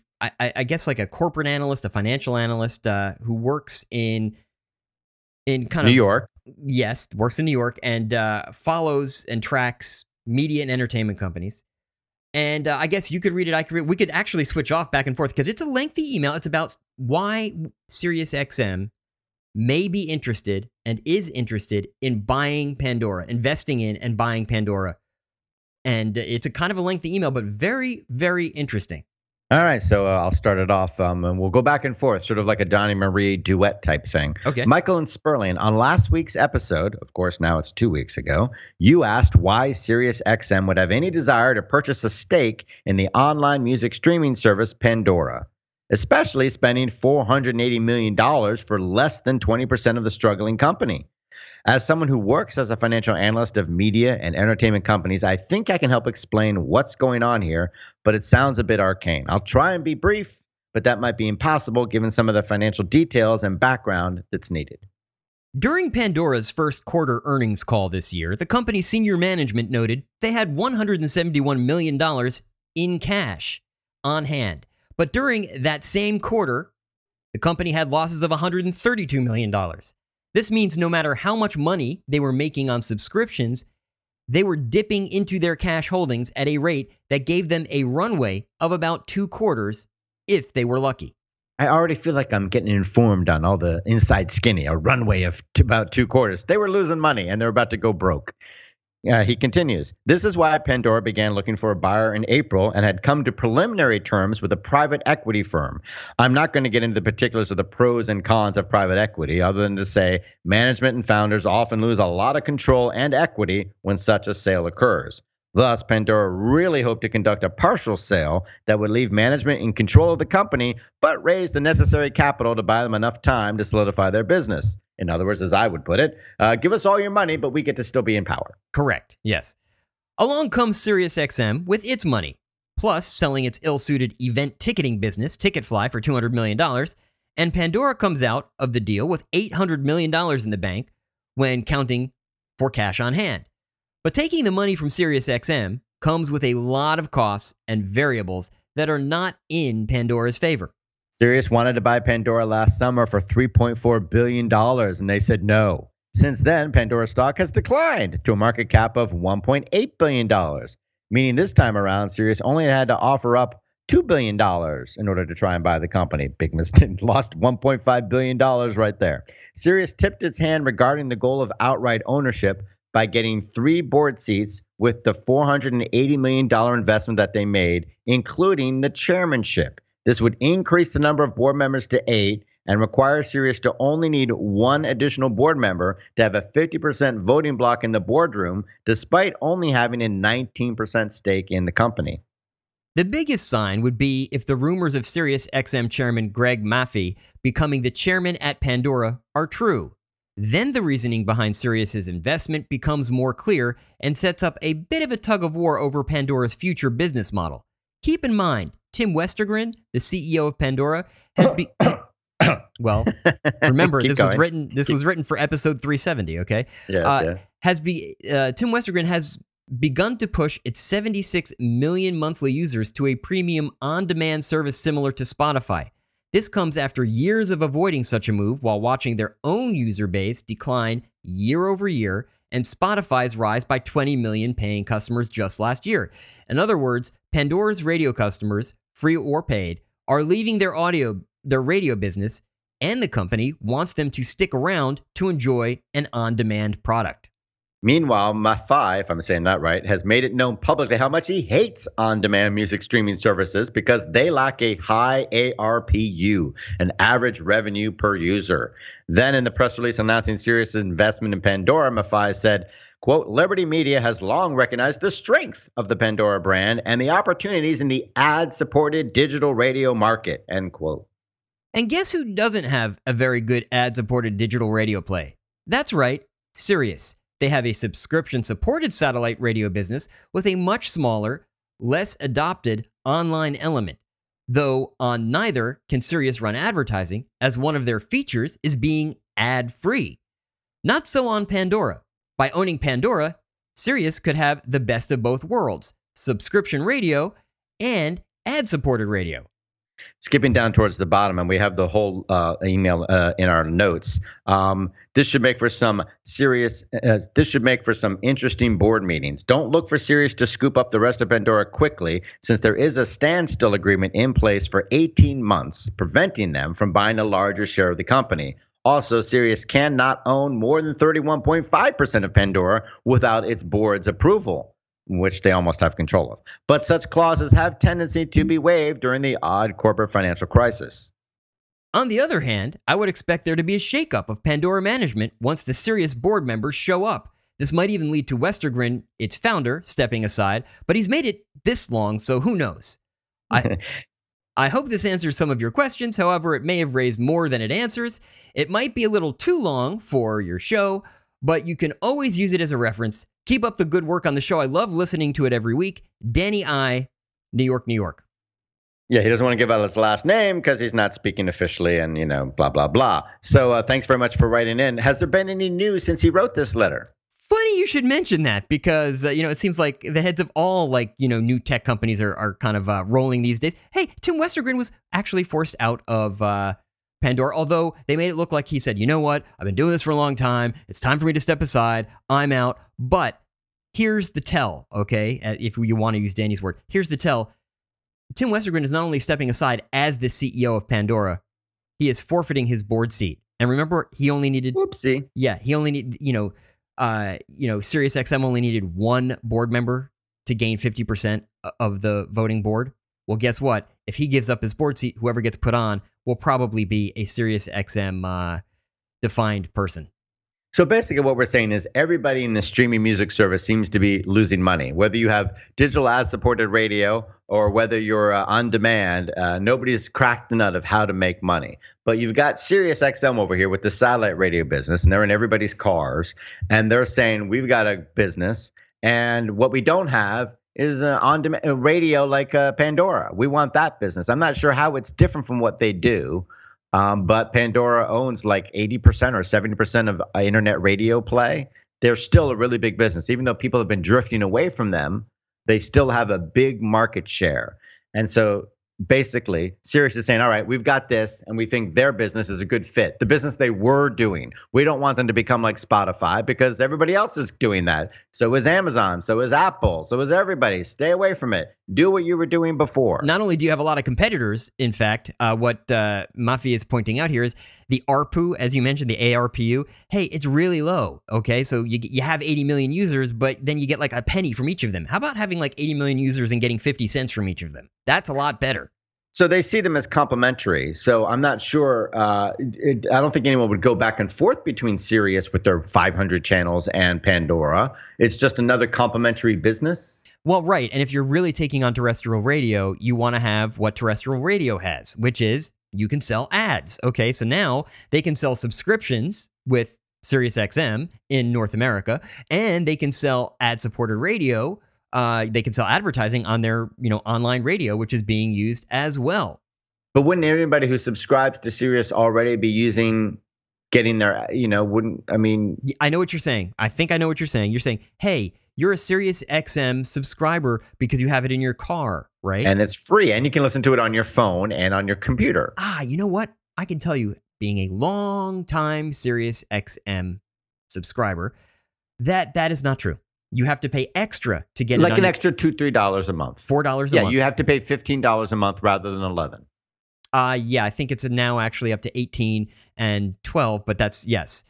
I guess like a corporate analyst, a financial analyst who works in kind of New York. Yes, works in New York and follows and tracks media and entertainment companies. And I guess you could read it, I could read it. We could actually switch off back and forth because it's a lengthy email. It's about why SiriusXM may be interested and is interested in buying Pandora, investing in and buying Pandora. And it's a kind of a lengthy email, but very, very interesting. All right, so I'll start it off, and we'll go back and forth, sort of like a Donnie Marie duet type thing. Okay. Michael and Sperling, on last week's episode, of course, now it's 2 weeks ago, you asked why SiriusXM would have any desire to purchase a stake in the online music streaming service Pandora, especially spending $480 million for less than 20% of the struggling company. As someone who works as a financial analyst of media and entertainment companies, I think I can help explain what's going on here, but it sounds a bit arcane. I'll try and be brief, but that might be impossible given some of the financial details and background that's needed. During Pandora's first quarter earnings call this year, the company's senior management noted they had $171 million in cash on hand. But during that same quarter, the company had losses of $132 million. This means no matter how much money they were making on subscriptions, they were dipping into their cash holdings at a rate that gave them a runway of about 2 quarters if they were lucky. I already feel like I'm getting informed on all the inside skinny, a runway of about 2 quarters. They were losing money and they're about to go broke. He continues, this is why Pandora began looking for a buyer in April and had come to preliminary terms with a private equity firm. I'm not going to get into the particulars of the pros and cons of private equity, other than to say management and founders often lose a lot of control and equity when such a sale occurs. Thus, Pandora really hoped to conduct a partial sale that would leave management in control of the company, but raise the necessary capital to buy them enough time to solidify their business. In other words, as I would put it, give us all your money, but we get to still be in power. Correct, yes. Along comes SiriusXM with its money, plus selling its ill-suited event ticketing business, Ticketfly, for $200 million, and Pandora comes out of the deal with $800 million in the bank when counting for cash on hand. But taking the money from SiriusXM comes with a lot of costs and variables that are not in Pandora's favor. Sirius wanted to buy Pandora last summer for $3.4 billion, and they said no. Since then, Pandora stock has declined to a market cap of $1.8 billion, meaning this time around, Sirius only had to offer up $2 billion in order to try and buy the company. Big mistake, lost $1.5 billion right there. Sirius tipped its hand regarding the goal of outright ownership by getting 3 board seats with the $480 million investment that they made, including the chairmanship. This would increase the number of board members to 8 and require Sirius to only need 1 additional board member to have a 50% voting block in the boardroom, despite only having a 19% stake in the company. The biggest sign would be if the rumors of SiriusXM chairman Greg Maffei becoming the chairman at Pandora are true. Then the reasoning behind Sirius's investment becomes more clear and sets up a bit of a tug of war over Pandora's future business model. Keep in mind, Tim Westergren, the CEO of Pandora, has well, remember this was written for episode 370. Okay, Yes, Tim Westergren has begun to push its 76 million monthly users to a premium on-demand service similar to Spotify. This comes after years of avoiding such a move while watching their own user base decline year over year and Spotify's rise by 20 million paying customers just last year. In other words, Pandora's radio customers, free or paid, are leaving their radio business, and the company wants them to stick around to enjoy an on-demand product. Meanwhile, Maffei, if I'm saying that right, has made it known publicly how much he hates on-demand music streaming services because they lack a high ARPU, an average revenue per user. Then in the press release announcing Sirius' investment in Pandora, Maffei said, Quote, Liberty Media has long recognized the strength of the Pandora brand and the opportunities in the ad-supported digital radio market, end quote. And guess who doesn't have a very good ad-supported digital radio play? That's right, Sirius. They have a subscription-supported satellite radio business with a much smaller, less adopted online element. Though on neither can Sirius run advertising, as one of their features is being ad-free. Not so on Pandora. By owning Pandora, Sirius could have the best of both worlds, subscription radio and ad-supported radio. Skipping down towards the bottom, and we have the whole email in our notes. This should make for some interesting board meetings. Don't look for Sirius to scoop up the rest of Pandora quickly, since there is a standstill agreement in place for 18 months, preventing them from buying a larger share of the company. Also, Sirius cannot own more than 31.5% of Pandora without its board's approval, which they almost have control of. But such clauses have tendency to be waived during the odd corporate financial crisis. On the other hand, I would expect there to be a shakeup of Pandora management once the Sirius board members show up. This might even lead to Westergren, its founder, stepping aside, but he's made it this long, so who knows? I hope this answers some of your questions. However, it may have raised more than it answers. It might be a little too long for your show, but you can always use it as a reference. Keep up the good work on the show. I love listening to it every week. Danny I, New York, New York. Yeah, he doesn't want to give out his last name because he's not speaking officially and, blah, blah, blah. So thanks very much for writing in. Has there been any news since he wrote this letter? Funny you should mention that because, it seems like the heads of all, new tech companies are kind of rolling these days. Hey, Tim Westergren was actually forced out of Pandora, although they made it look like he said, you know what, I've been doing this for a long time. It's time for me to step aside. I'm out. But here's the tell, okay? If you want to use Danny's word, here's the tell. Tim Westergren is not only stepping aside as the CEO of Pandora, he is forfeiting his board seat. And remember, he only needed... Whoopsie. Yeah, he only needed, SiriusXM only needed one board member to gain 50% of the voting board. Well, guess what? If he gives up his board seat, whoever gets put on will probably be a SiriusXM defined person. So basically what we're saying is everybody in the streaming music service seems to be losing money. Whether you have digital ad-supported radio or whether you're on demand, nobody's cracked the nut of how to make money. But you've got SiriusXM over here with the satellite radio business, and they're in everybody's cars, and they're saying, we've got a business, and what we don't have is on-demand radio like Pandora. We want that business. I'm not sure how it's different from what they do. But Pandora owns like 80% or 70% of internet radio play. They're still a really big business. Even though people have been drifting away from them, they still have a big market share. And so basically, Sirius is saying, all right, we've got this, and we think their business is a good fit. The business they were doing. We don't want them to become like Spotify because everybody else is doing that. So is Amazon. So is Apple. So is everybody. Stay away from it. Do what you were doing before. Not only do you have a lot of competitors, in fact, what Mafia is pointing out here is the ARPU, as you mentioned, the ARPU. Hey, it's really low, okay? So you have 80 million users, but then you get like a penny from each of them. How about having like 80 million users and getting 50 cents from each of them? That's a lot better. So they see them as complementary. So I'm not sure. I don't think anyone would go back and forth between Sirius with their 500 channels and Pandora. It's just another complementary business. Well, right. And if you're really taking on terrestrial radio, you want to have what terrestrial radio has, which is you can sell ads. Okay, so now they can sell subscriptions with SiriusXM in North America, and they can sell ad-supported radio. They can sell advertising on their, online radio, which is being used as well. But wouldn't everybody who subscribes to Sirius already be getting their, I know what you're saying. I think I know what you're saying. You're saying, hey, you're a SiriusXM subscriber because you have it in your car, right? And it's free, and you can listen to it on your phone and on your computer. You know what? I can tell you, being a long-time SiriusXM subscriber, that is not true. You have to pay extra to get like an extra $2-3 a month. $4 a month. Yeah, you have to pay $15 a month rather than $11. Yeah, I think it's now actually up to 18 and 12, but that's yes.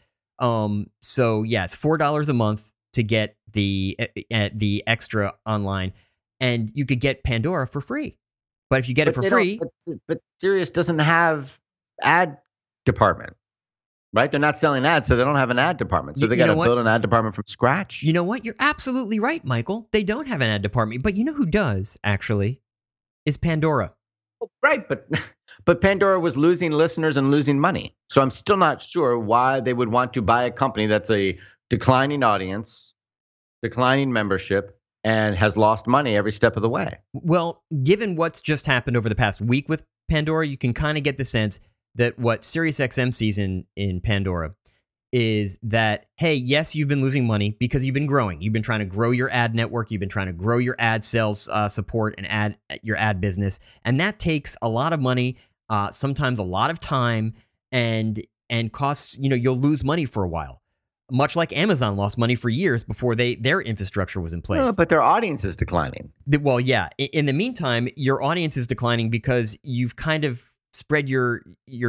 So yeah, it's $4 a month to get the extra online, and you could get Pandora for free. But if you get it for free, but Sirius doesn't have ad department. right? They're not selling ads, so they don't have an ad department. So they You got know to what? build an ad department from scratch. You know what? You're absolutely right, Michael. They don't have an ad department. But you know who does, actually? Is Pandora. Right, but Pandora was losing listeners and losing money. So I'm still not sure why they would want to buy a company that's a declining audience, declining membership, and has lost money every step of the way. Well, given what's just happened over the past week with Pandora, you can kind of get the sense that what SiriusXM sees in Pandora is that, hey, yes, you've been losing money because you've been growing. You've been trying to grow your ad network. You've been trying to grow your ad sales support and your ad business. And that takes a lot of money, sometimes a lot of time, and costs, you'll lose money for a while. Much like Amazon lost money for years before their infrastructure was in place. But their audience is declining. Well, yeah. In the meantime, your audience is declining because you've kind of spread your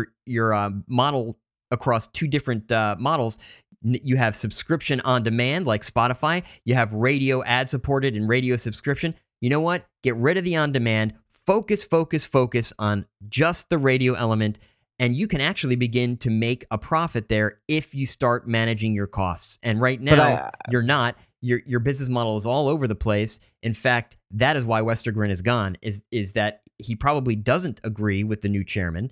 model across two different models. You have subscription on demand like Spotify. You have radio ad supported and radio subscription. You know what? Get rid of the on demand. Focus on just the radio element. And you can actually begin to make a profit there if you start managing your costs. And right now, you're not. Your business model is all over the place. In fact, that is why Westergren is gone, is that he probably doesn't agree with the new chairman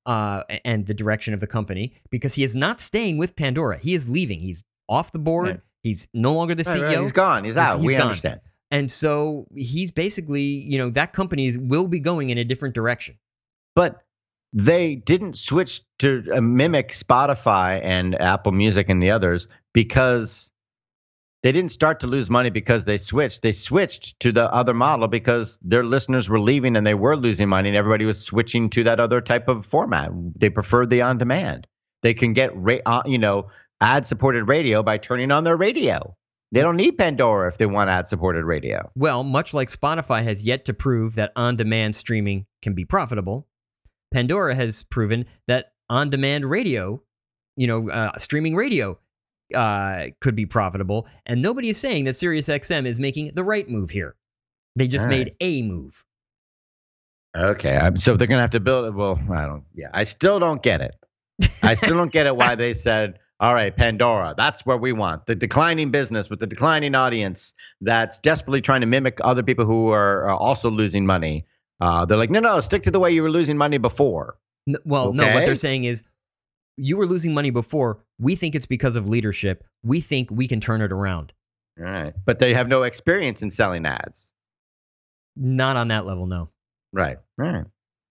and the direction of the company, because he is not staying with Pandora. He is leaving. He's off the board. Right. He's no longer the CEO. Right. He's gone. He's out. We gone. understand. And so he's basically, that company will be going in a different direction. But they didn't switch to mimic Spotify and Apple Music and the others because they didn't start to lose money because they switched. They switched to the other model because their listeners were leaving and they were losing money, and everybody was switching to that other type of format. They preferred the on-demand. They can get ad-supported radio by turning on their radio. They don't need Pandora if they want ad-supported radio. Well, much like Spotify has yet to prove that on-demand streaming can be profitable, Pandora has proven that on-demand radio, streaming radio, could be profitable. And nobody is saying that SiriusXM is making the right move here. They just made a move. Okay, so they're going to have to build it. Well, I still don't get it. I still don't get it why they said, all right, Pandora, that's where we want. The declining business with the declining audience that's desperately trying to mimic other people who are also losing money. They're like, no, stick to the way you were losing money before. No, what they're saying is, you were losing money before. We think it's because of leadership. We think we can turn it around. All right. But they have no experience in selling ads. Not on that level, no. Right. All right.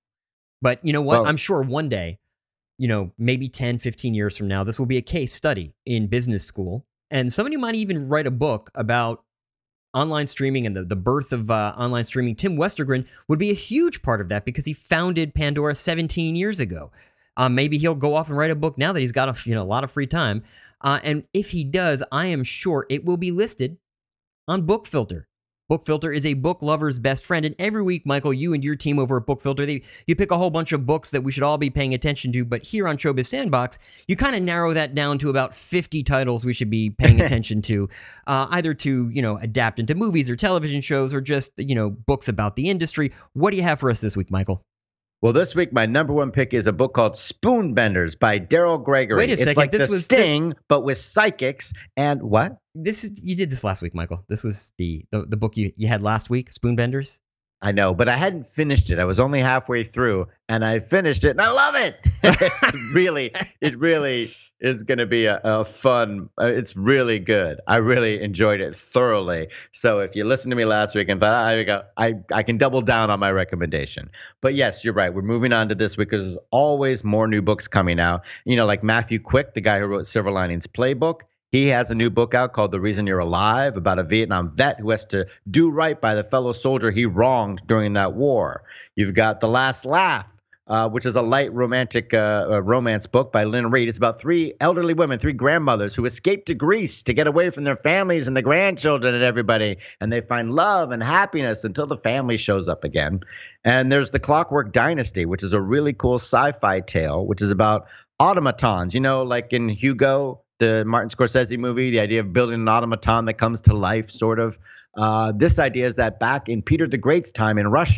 But you know what? Well, I'm sure one day, maybe 10, 15 years from now, this will be a case study in business school. And somebody might even write a book about online streaming and the birth of online streaming. Tim Westergren would be a huge part of that because he founded Pandora 17 years ago. Maybe he'll go off and write a book now that he's got a lot of free time. And if he does, I am sure it will be listed on BookFilter. BookFilter is a book lover's best friend. And every week, Michael, you and your team over at BookFilter, you pick a whole bunch of books that we should all be paying attention to. But here on Showbiz Sandbox, you kind of narrow that down to about 50 titles we should be paying attention to, either to, adapt into movies or television shows or just, books about the industry. What do you have for us this week, Michael? Well, this week, my number one pick is a book called Spoonbenders by Daryl Gregory. Wait a second. It's like The Sting, but with psychics and what? You did this last week, Michael. This was the book you had last week, Spoonbenders. I know, but I hadn't finished it. I was only halfway through, and I finished it, and I love it. It really is going to be a fun. It's really good. I really enjoyed it thoroughly. So if you listened to me last week and thought, I can double down on my recommendation. But yes, you're right. We're moving on to this week because there's always more new books coming out. Like Matthew Quick, the guy who wrote Silver Linings Playbook. He has a new book out called The Reason You're Alive, about a Vietnam vet who has to do right by the fellow soldier he wronged during that war. You've got The Last Laugh, which is a light romantic romance book by Lynn Reed. It's about three elderly women, three grandmothers who escape to Greece to get away from their families and the grandchildren and everybody. And they find love and happiness until the family shows up again. And there's The Clockwork Dynasty, which is a really cool sci-fi tale, which is about automatons, like in Hugo, the Martin Scorsese movie, the idea of building an automaton that comes to life, sort of. This idea is that back in Peter the Great's time in Russia,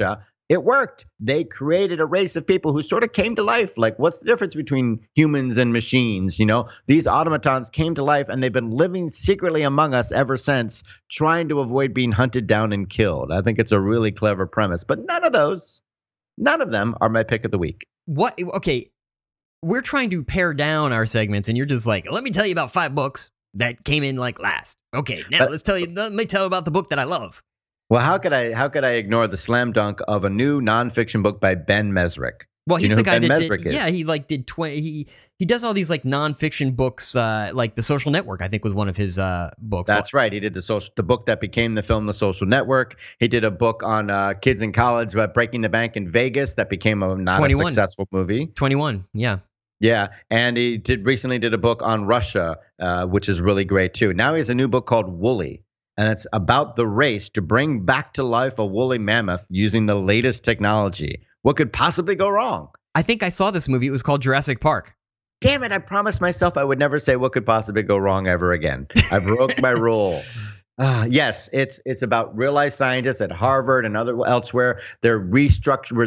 It worked. They created a race of people who sort of came to life. Like, what's the difference between humans and machines? You know, these automatons came to life and they've been living secretly among us ever since, trying to avoid being hunted down and killed. I think it's a really clever premise, but none of them are my pick of the week. What? Okay, we're trying to pare down our segments, and you're just like, let me tell you about 5 books that came in like last. Okay, now let me tell you about the book that I love. Well, how could I ignore the slam dunk of a new nonfiction book by Ben Mesrick? Well, he's the guy Ben that Mesrick did. is? Yeah, he like did 20. He does all these like nonfiction books, like The Social Network. I think was one of his books. That's right. He did the book that became the film The Social Network. He did a book on kids in college about breaking the bank in Vegas that became a 21. successful movie. 21. Yeah. Yeah, and he recently did a book on Russia, which is really great too. Now he has a new book called Woolly, and it's about the race to bring back to life a woolly mammoth using the latest technology. What could possibly go wrong? I think I saw this movie. It was called Jurassic Park. Damn it, I promised myself I would never say what could possibly go wrong ever again. I broke my rule. Yes, it's about real life scientists at Harvard and elsewhere. They're recreating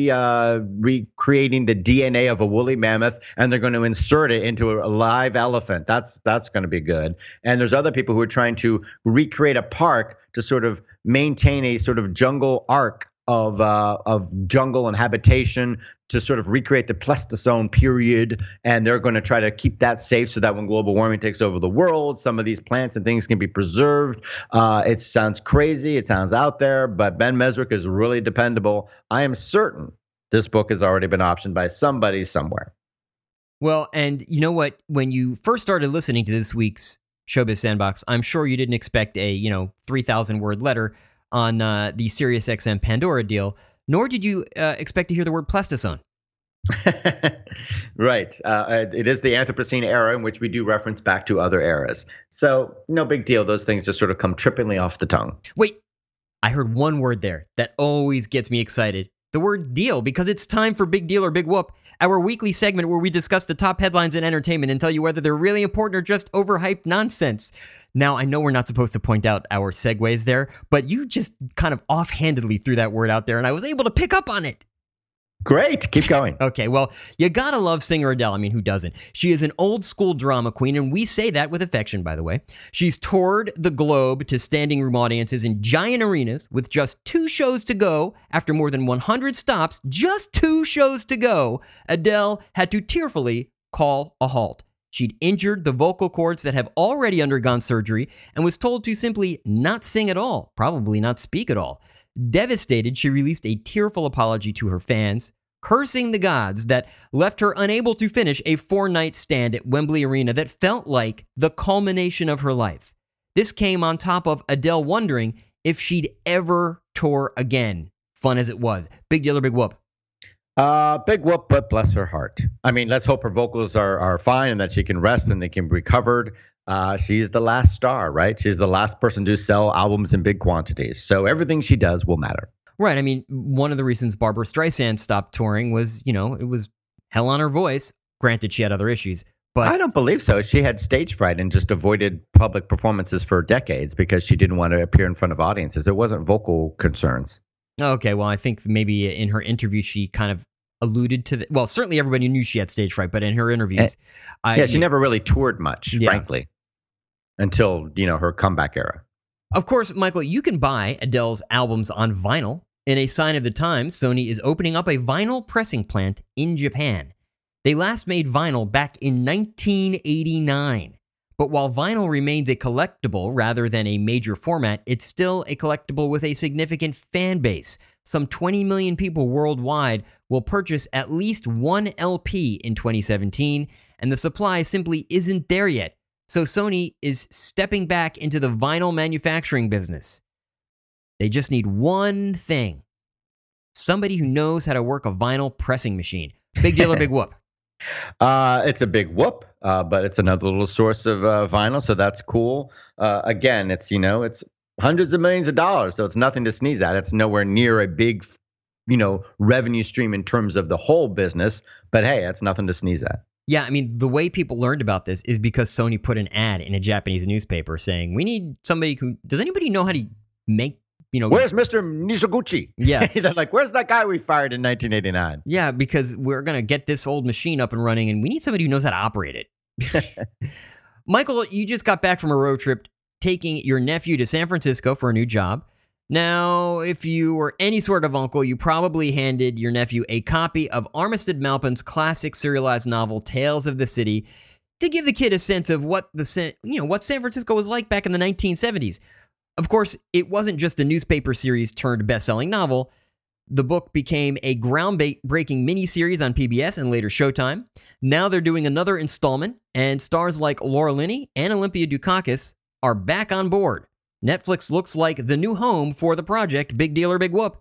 the DNA of a woolly mammoth, and they're going to insert it into a live elephant. That's going to be good. And there's other people who are trying to recreate a park to sort of maintain a sort of jungle arc of jungle and habitation to sort of recreate the Pleistocene period, and they're going to try to keep that safe so that when global warming takes over the world, some of these plants and things can be preserved. It sounds crazy, it sounds out there, but Ben Mesrick is really dependable. I am certain this book has already been optioned by somebody somewhere. Well, and you know what? When you first started listening to this week's Showbiz Sandbox, I'm sure you didn't expect a 3,000-word letter on the SiriusXM Pandora deal, nor did you expect to hear the word Pleistocene. Right. It is the Anthropocene era in which we do reference back to other eras. So no big deal. Those things just sort of come trippingly off the tongue. Wait, I heard one word there that always gets me excited. The word deal, because it's time for Big Deal or Big Whoop, our weekly segment where we discuss the top headlines in entertainment and tell you whether they're really important or just overhyped nonsense. Now, I know we're not supposed to point out our segues there, but you just kind of offhandedly threw that word out there, and I was able to pick up on it. Great. Keep going. Okay, well, you gotta love singer Adele. I mean, who doesn't? She is an old school drama queen, and we say that with affection, by the way. She's toured the globe to standing room audiences in giant arenas with just 2 shows to go. After more than 100 stops, just 2 shows to go, Adele had to tearfully call a halt. She'd injured the vocal cords that have already undergone surgery and was told to simply not sing at all, probably not speak at all. Devastated, she released a tearful apology to her fans, cursing the gods that left her unable to finish a 4-night stand at Wembley Arena that felt like the culmination of her life. This came on top of Adele wondering if she'd ever tour again. Fun as it was. Big deal or big whoop? Big whoop, but bless her heart. I mean, let's hope her vocals are fine and that she can rest and they can be recovered. She's the last star, right? She's the last person to sell albums in big quantities. So everything she does will matter. Right. I mean, one of the reasons Barbra Streisand stopped touring was, it was hell on her voice. Granted, she had other issues. But I don't believe so. She had stage fright and just avoided public performances for decades because she didn't want to appear in front of audiences. It wasn't vocal concerns. Okay, well, I think maybe in her interview she kind of alluded to well, certainly everybody knew she had stage fright, but in her interviews... she never really toured much, frankly, until, her comeback era. Of course, Michael, you can buy Adele's albums on vinyl. In a sign of the times, Sony is opening up a vinyl pressing plant in Japan. They last made vinyl back in 1989. But while vinyl remains a collectible rather than a major format, it's still a collectible with a significant fan base. Some 20 million people worldwide will purchase at least one LP in 2017, and the supply simply isn't there yet. So Sony is stepping back into the vinyl manufacturing business. They just need one thing. Somebody who knows how to work a vinyl pressing machine. Big deal or big whoop? It's a big whoop, but it's another little source of vinyl, so that's cool. Again, it's hundreds of millions of dollars, so it's nothing to sneeze at. It's nowhere near a big, revenue stream in terms of the whole business, but hey, it's nothing to sneeze at. Yeah, I mean, the way people learned about this is because Sony put an ad in a Japanese newspaper saying, we need somebody who, does anybody know how to make Where's Mr. Nishizuki? Yeah. They're like, where's that guy we fired in 1989? Yeah, because we're going to get this old machine up and running, and we need somebody who knows how to operate it. Michael, you just got back from a road trip taking your nephew to San Francisco for a new job. Now, if you were any sort of uncle, you probably handed your nephew a copy of Armistead Maupin's classic serialized novel, Tales of the City, to give the kid a sense of what what San Francisco was like back in the 1970s. Of course, it wasn't just a newspaper series turned best-selling novel. The book became a groundbreaking miniseries on PBS and later Showtime. Now they're doing another installment, and stars like Laura Linney and Olympia Dukakis are back on board. Netflix looks like the new home for the project. Big deal or big whoop?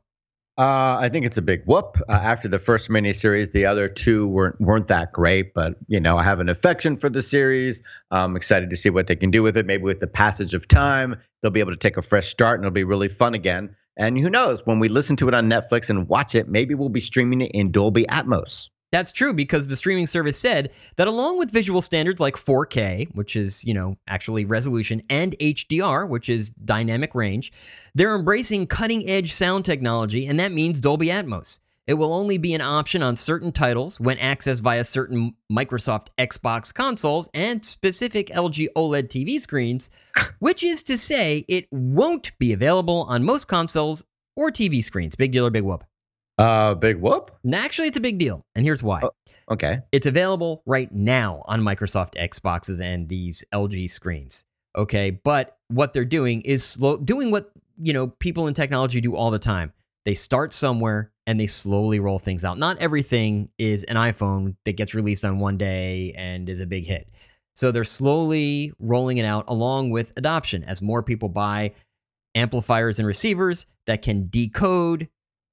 I think it's a big whoop. After the first miniseries, the other two weren't that great, but I have an affection for the series. I'm excited to see what they can do with it. Maybe with the passage of time, they'll be able to take a fresh start, and it'll be really fun again. And who knows, when we listen to it on Netflix and watch it, maybe we'll be streaming it in Dolby Atmos. That's true, because the streaming service said that along with visual standards like 4K, which is, actually resolution, and HDR, which is dynamic range, they're embracing cutting-edge sound technology, and that means Dolby Atmos. It will only be an option on certain titles when accessed via certain Microsoft Xbox consoles and specific LG OLED TV screens, which is to say it won't be available on most consoles or TV screens. Big deal or big whoop? Big whoop? Actually, it's a big deal, and here's why. Oh, okay. It's available right now on Microsoft Xboxes and these LG screens, okay? But what they're doing is doing what, people in technology do all the time. They start somewhere, and they slowly roll things out. Not everything is an iPhone that gets released on one day and is a big hit. So they're slowly rolling it out along with adoption as more people buy amplifiers and receivers that can decode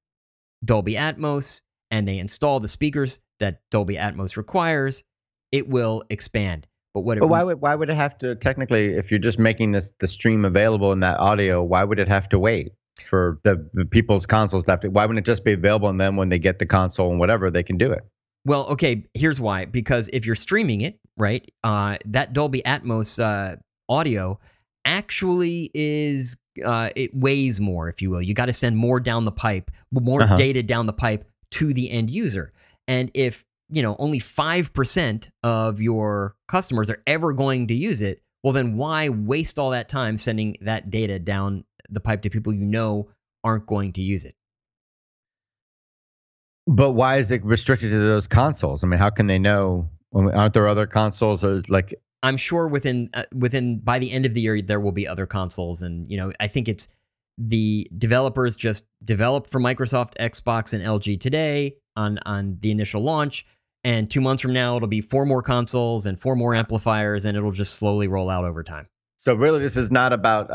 Dolby Atmos, and they install the speakers that Dolby Atmos requires. It will expand. But why would it have to, technically, if you're just making the stream available in that audio, why would it have to wait for the people's consoles to have to? Why wouldn't it just be available, and then when they get the console and whatever, they can do it? Well, okay, here's why. Because if you're streaming it, right, that Dolby Atmos audio actually is it weighs more, if you will. You got to send more down the pipe, more data down the pipe to the end user. And if, only 5% of your customers are ever going to use it, well, then why waste all that time sending that data down the pipe to people aren't going to use it? But why is it restricted to those consoles? I mean, how can they know? Aren't there other consoles like... I'm sure within by the end of the year there will be other consoles, and I think it's the developers just developed for Microsoft, Xbox, and LG today on the initial launch, and 2 months from now it'll be 4 more consoles and 4 more amplifiers, and it'll just slowly roll out over time. So really, this is not about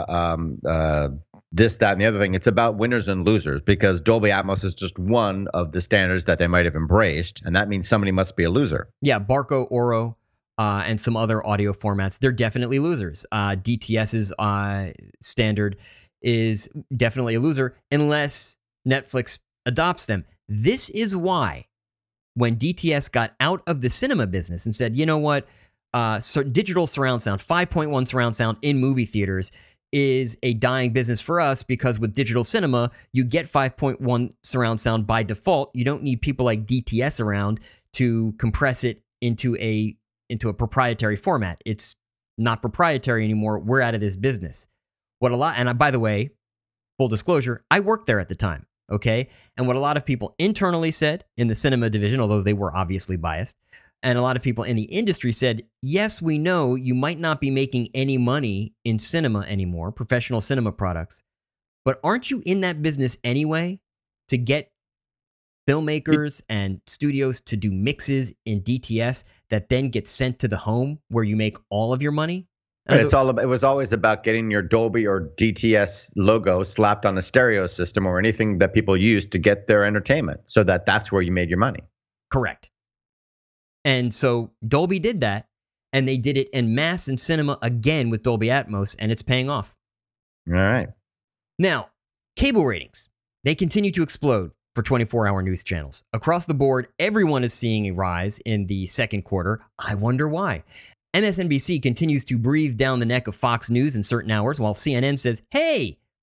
this, that, and the other thing. It's about winners and losers, because Dolby Atmos is just one of the standards that they might have embraced, and that means somebody must be a loser. Yeah, Barco, Oro. And some other audio formats, they're definitely losers. DTS's standard is definitely a loser unless Netflix adopts them. This is why when DTS got out of the cinema business and said, you know what, so digital surround sound, 5.1 surround sound in movie theaters is a dying business for us, because with digital cinema, you get 5.1 surround sound by default. You don't need people like DTS around to compress it into a proprietary format. It's not proprietary anymore. We're out of this business. And by the way, full disclosure, I worked there at the time, okay? And what a lot of people internally said in the cinema division, although they were obviously biased, and a lot of people in the industry said, yes, we know you might not be making any money in cinema anymore, professional cinema products, but aren't you in that business anyway to get filmmakers and studios to do mixes in DTS that then get sent to the home where you make all of your money? Right, it was always about getting your Dolby or DTS logo slapped on a stereo system or anything that people use to get their entertainment, so that's where you made your money. Correct. And so Dolby did that, and they did it en masse in cinema again with Dolby Atmos, and it's paying off. All right. Now, cable ratings, they continue to explode for 24-hour news channels. Across the board, everyone is seeing a rise in the second quarter. I wonder why. MSNBC continues to breathe down the neck of Fox News in certain hours, while CNN says, hey,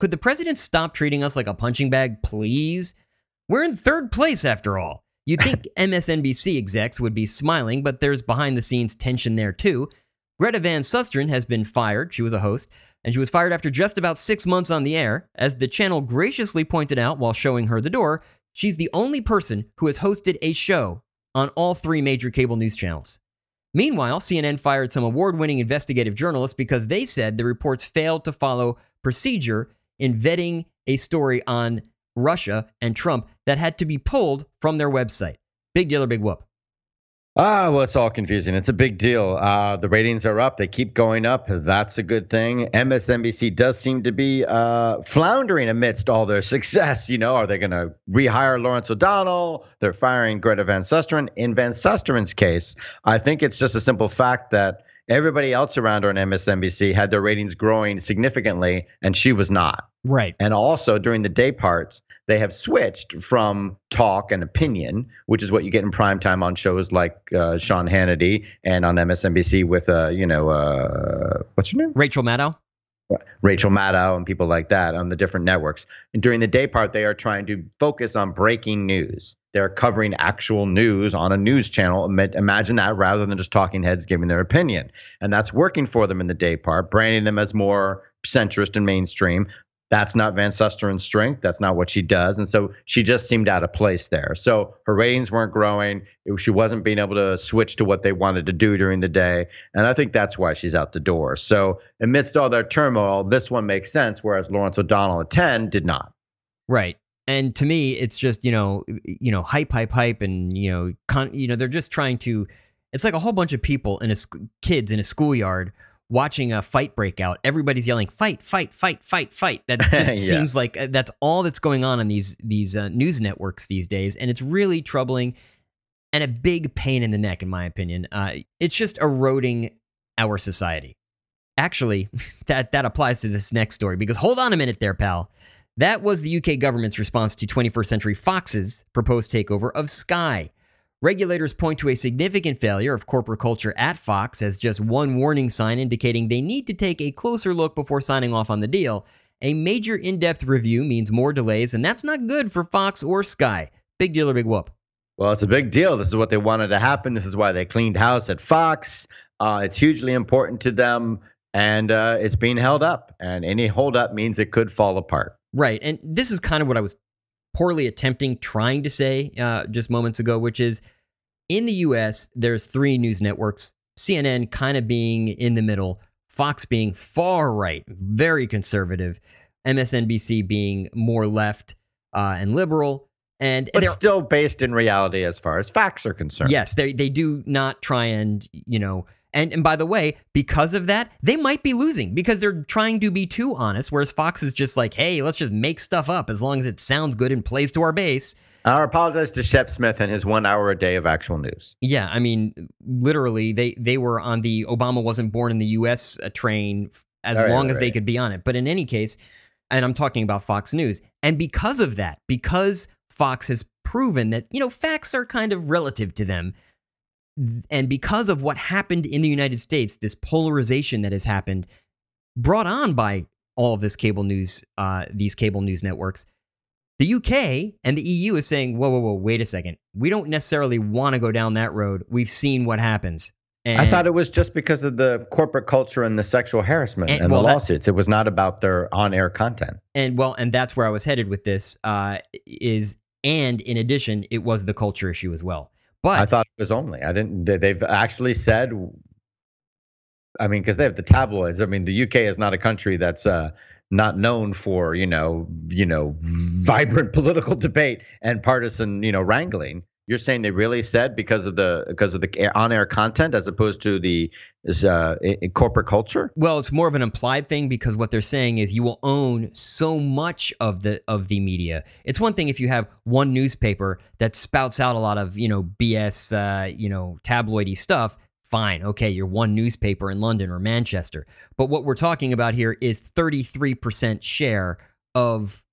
Could the president stop treating us like a punching bag, please? We're in third place after all. You'd think MSNBC execs would be smiling, but there's behind-the-scenes tension there too. Greta Van Susteren has been fired. She was a host, and she was fired after just about 6 months on the air. As the channel graciously pointed out while showing her the door, she's the only person who has hosted a show on all 3 major cable news channels. Meanwhile, CNN fired some award-winning investigative journalists because they said the reports failed to follow procedure in vetting a story on Russia and Trump that had to be pulled from their website. Big deal or big whoop? Well, it's all confusing. It's a big deal. The ratings are up. They keep going up. That's a good thing. MSNBC does seem to be floundering amidst all their success. Are they going to rehire Lawrence O'Donnell? They're firing Greta Van Susteren. In Van Susteren's case, I think it's just a simple fact that everybody else around her on MSNBC had their ratings growing significantly, and she was not. Right. And also during the day parts, they have switched from talk and opinion, which is what you get in primetime on shows like Sean Hannity and on MSNBC with, what's her name? Rachel Maddow. Rachel Maddow and people like that on the different networks. And during the day part, they are trying to focus on breaking news. They're covering actual news on a news channel. Imagine that, rather than just talking heads giving their opinion. And that's working for them in the day part, branding them as more centrist and mainstream. That's not Van Susteren's strength. That's not what she does. And so she just seemed out of place there. So her ratings weren't growing. She wasn't being able to switch to what they wanted to do during the day. And I think that's why she's out the door. So amidst all their turmoil, this one makes sense, whereas Lawrence O'Donnell at 10 did not. Right. And to me, it's just, hype. And, they're just trying to, it's like a whole bunch of people kids in a schoolyard watching a fight break out. Everybody's yelling, fight, fight, fight, fight, fight. That just seems like that's all that's going on these news networks these days. And it's really troubling and a big pain in the neck, in my opinion. It's just eroding our society. Actually, that applies to this next story, because hold on a minute there, pal. That was the UK government's response to 21st Century Fox's proposed takeover of Sky. Regulators point to a significant failure of corporate culture at Fox as just one warning sign indicating they need to take a closer look before signing off on the deal. A major in-depth review means more delays, and that's not good for Fox or Sky. Big deal or big whoop? Well, it's a big deal. This is what they wanted to happen. This is why they cleaned house at Fox. It's hugely important to them, and it's being held up. And any holdup means it could fall apart. Right, and this is kind of what I was trying to say just moments ago, which is in the U.S., there's 3 news networks, CNN kind of being in the middle, Fox being far right, very conservative, MSNBC being more left and liberal. But still based in reality as far as facts are concerned. Yes, they do not try and, And by the way, because of that, they might be losing because they're trying to be too honest, whereas Fox is just like, hey, let's just make stuff up as long as it sounds good and plays to our base. I apologize to Shep Smith and his 1 hour a day of actual news. Yeah, I mean, literally, they were on the Obama wasn't born in the U.S. Train as long as they could be on it. But in any case, and I'm talking about Fox News, and because of that, because Fox has proven that, facts are kind of relative to them, and because of what happened in the United States, this polarization that has happened, brought on by all of this cable news, these cable news networks, the UK and the EU is saying, whoa, wait a second. We don't necessarily want to go down that road. We've seen what happens. And I thought it was just because of the corporate culture and the sexual harassment and the lawsuits. It was not about their on-air content. And that's where I was headed with this, and in addition, it was the culture issue as well. But I thought it was they've actually said, because they have the tabloids. The UK is not a country that's not known for, vibrant political debate and partisan, wrangling. You're saying they really said because of the on-air content as opposed to the corporate culture? Well, it's more of an implied thing because what they're saying is you will own so much of the media. It's one thing if you have one newspaper that spouts out a lot of, BS, tabloidy stuff. Fine. Okay, you're one newspaper in London or Manchester. But what we're talking about here is 33% share of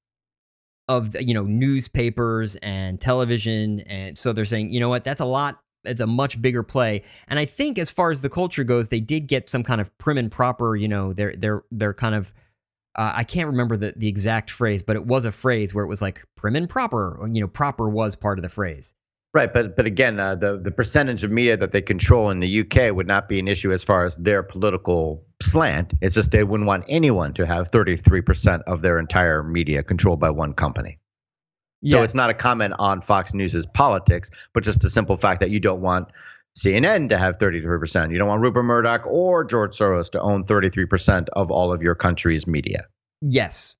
newspapers and television. And so they're saying, you know what, that's a lot. It's a much bigger play. And I think as far as the culture goes, they did get some kind of prim and proper, their kind of I can't remember the exact phrase, but it was a phrase where it was like prim and proper. Or, proper was part of the phrase. Right, but again, the percentage of media that they control in the UK would not be an issue as far as their political slant. It's just they wouldn't want anyone to have 33% of their entire media controlled by one company. Yeah. So it's not a comment on Fox News's politics, but just a simple fact that you don't want CNN to have 33%. You don't want Rupert Murdoch or George Soros to own 33% of all of your country's media. Yes,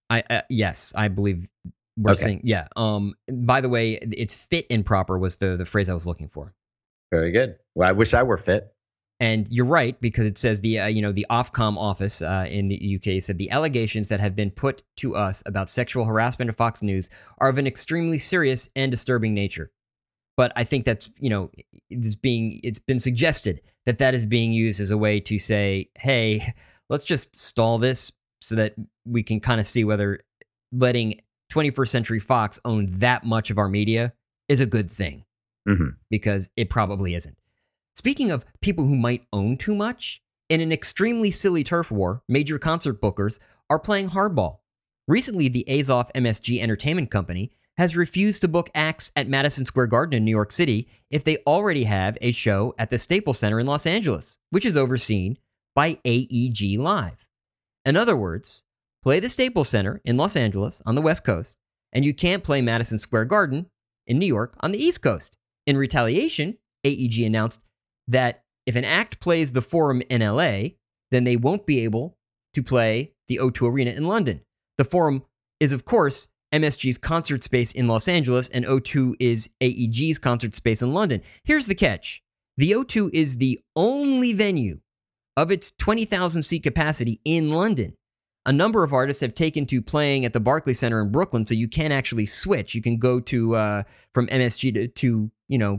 I believe we're saying, yeah. By the way, it's fit and proper was the phrase I was looking for. Very good. Well, I wish I were fit. And you're right, because it says the Ofcom office in the UK said the allegations that have been put to us about sexual harassment at Fox News are of an extremely serious and disturbing nature. But I think that's, it's been suggested that is being used as a way to say, hey, let's just stall this so that we can kind of see whether letting 21st Century Fox own that much of our media is a good thing. Mm-hmm. Because it probably isn't. Speaking of people who might own too much, in an extremely silly turf war, major concert bookers are playing hardball. Recently, the Azov MSG Entertainment Company has refused to book acts at Madison Square Garden in New York City if they already have a show at the Staples Center in Los Angeles, which is overseen by AEG Live. In other words, play the Staples Center in Los Angeles on the West Coast, and you can't play Madison Square Garden in New York on the East Coast. In retaliation, AEG announced that if an act plays the Forum in LA, then they won't be able to play the O2 Arena in London. The Forum is, of course, MSG's concert space in Los Angeles, and O2 is AEG's concert space in London. Here's the catch. The O2 is the only venue of its 20,000 seat capacity in London. A number of artists have taken to playing at the Barclays Center in Brooklyn, so you can actually switch. You can go to from MSG to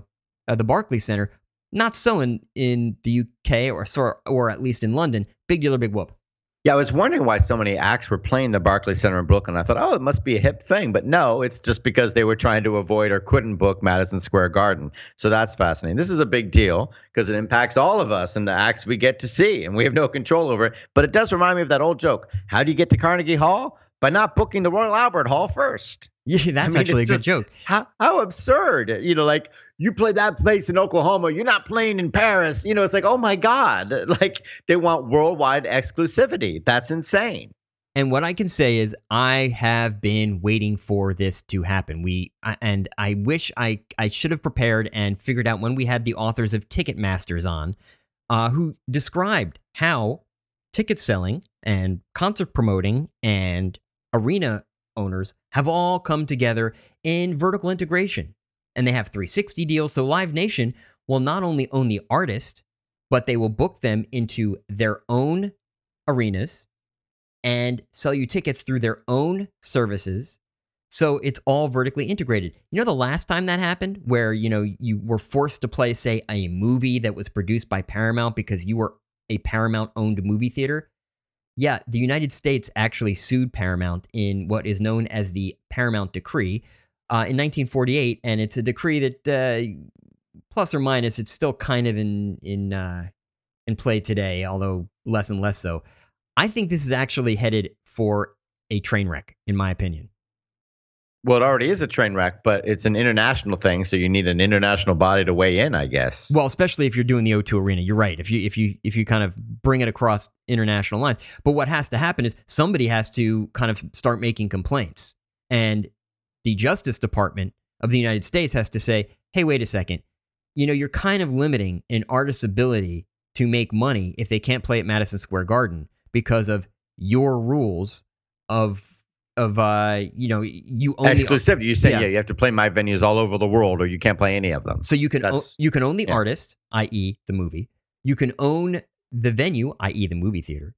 the Barclays Center. Not so in the UK or at least in London. Big deal or big whoop. Yeah, I was wondering why so many acts were playing the Barclays Center in Brooklyn. I thought, oh, it must be a hip thing. But no, it's just because they were trying to avoid or couldn't book Madison Square Garden. So that's fascinating. This is a big deal because it impacts all of us and the acts we get to see, and we have no control over it. But it does remind me of that old joke. How do you get to Carnegie Hall? By not booking the Royal Albert Hall first. Yeah, that's actually a good joke. How absurd. Like, you play that place in Oklahoma, you're not playing in Paris. It's like, oh my God. Like, they want worldwide exclusivity. That's insane. And what I can say is I have been waiting for this to happen. And I wish I should have prepared and figured out when we had the authors of Ticketmasters on, who described how ticket selling and concert promoting and arena owners have all come together in vertical integration. And they have 360 deals. So Live Nation will not only own the artist, but they will book them into their own arenas and sell you tickets through their own services. So it's all vertically integrated. The last time that happened where, you were forced to play, say, a movie that was produced by Paramount because you were a Paramount-owned movie theater? Yeah, the United States actually sued Paramount in what is known as the Paramount Decree in 1948, and it's a decree that, plus or minus, it's still kind of in play today, although less and less so. I think this is actually headed for a train wreck, in my opinion. Well, it already is a train wreck, but it's an international thing, so you need an international body to weigh in, I guess. Well, especially if you're doing the O2 Arena, you're right. If you kind of bring it across international lines, but what has to happen is somebody has to kind of start making complaints, and the Justice Department of the United States has to say, "Hey, wait a second. You're kind of limiting an artist's ability to make money if they can't play at Madison Square Garden because of your rules of." You own exclusivity. You say, you have to play my venues all over the world, or you can't play any of them. So you can own the artist, i.e., the movie. You can own the venue, i.e., the movie theater,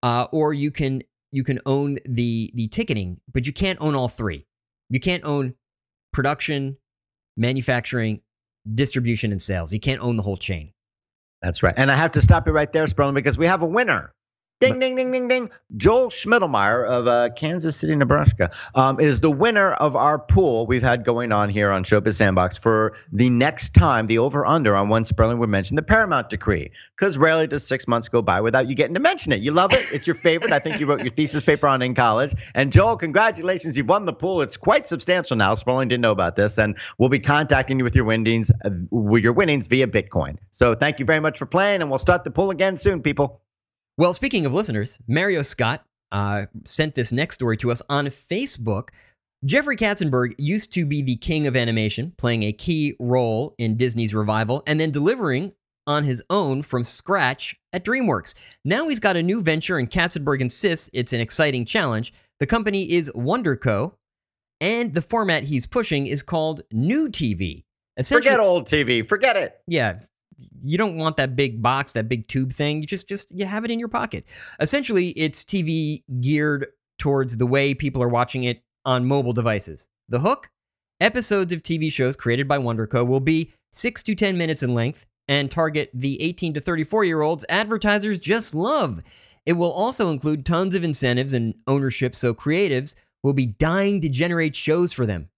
or you can own the ticketing, but you can't own all three. You can't own production, manufacturing, distribution, and sales. You can't own the whole chain. That's right. And I have to stop you right there, Sperling, because we have a winner. Ding, ding, ding, ding, ding. Joel Schmidlmeyer of Kansas City, Nebraska, is the winner of our pool we've had going on here on Showbiz Sandbox for the next time, the over-under on when Sperling would mention the Paramount Decree. Because rarely does 6 months go by without you getting to mention it. You love it. It's your favorite. I think you wrote your thesis paper on in college. And Joel, congratulations. You've won the pool. It's quite substantial now. Sperling didn't know about this. And we'll be contacting you with your winnings via Bitcoin. So thank you very much for playing. And we'll start the pool again soon, people. Well, speaking of listeners, Mario Scott sent this next story to us on Facebook. Jeffrey Katzenberg used to be the king of animation, playing a key role in Disney's revival, and then delivering on his own from scratch at DreamWorks. Now he's got a new venture, and Katzenberg insists it's an exciting challenge. The company is WonderCo, and the format he's pushing is called New TV. Forget old TV. Forget it. Yeah. You don't want that big box, that big tube thing. You have it in your pocket. Essentially, it's TV geared towards the way people are watching it on mobile devices. The hook? Episodes of TV shows created by WonderCo will be 6 to 10 minutes in length and target the 18 to 34-year-olds advertisers just love. It will also include tons of incentives and ownership, so creatives will be dying to generate shows for them.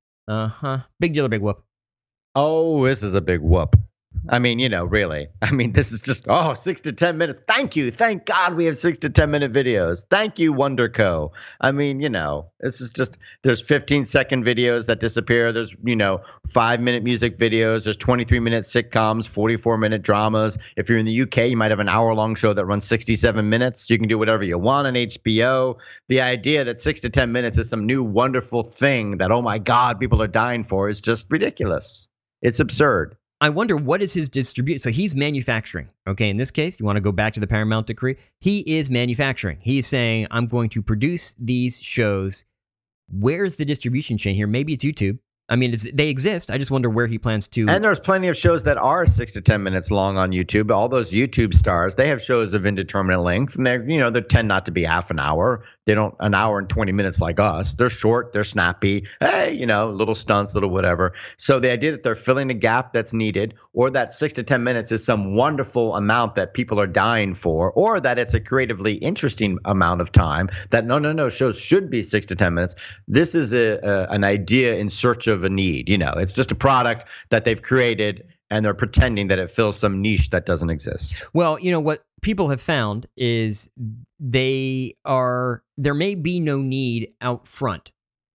Big deal or big whoop? Oh, this is a big whoop. I mean, really. I mean, this is just, 6 to 10 minutes. Thank you. Thank God we have 6 to 10 minute videos. Thank you, WonderCo. I mean, this is just, there's 15-second videos that disappear. There's, 5-minute music videos. There's 23-minute sitcoms, 44-minute dramas. If you're in the UK, you might have an hour-long show that runs 67 minutes. You can do whatever you want on HBO. The idea that 6 to 10 minutes is some new wonderful thing that, oh my God, people are dying for is just ridiculous. It's absurd. I wonder what is his distribution. So he's manufacturing. Okay, in this case, you want to go back to the Paramount Decree. He is manufacturing. He's saying, I'm going to produce these shows. Where's the distribution chain here? Maybe it's YouTube. I mean, they exist. I just wonder where he plans to. And there's plenty of shows that are 6 to 10 minutes long on YouTube. All those YouTube stars, they have shows of indeterminate length, and they tend not to be half an hour. They don't an hour and 20 minutes like us. They're short, they're snappy. Hey, little stunts, little whatever. So the idea that they're filling a gap that's needed, or that 6 to 10 minutes is some wonderful amount that people are dying for, or that it's a creatively interesting amount of time that no, shows should be 6 to 10 minutes. This is an idea in search of a need. It's just a product that they've created, and they're pretending that it fills some niche that doesn't exist. Well, what people have found is there may be no need out front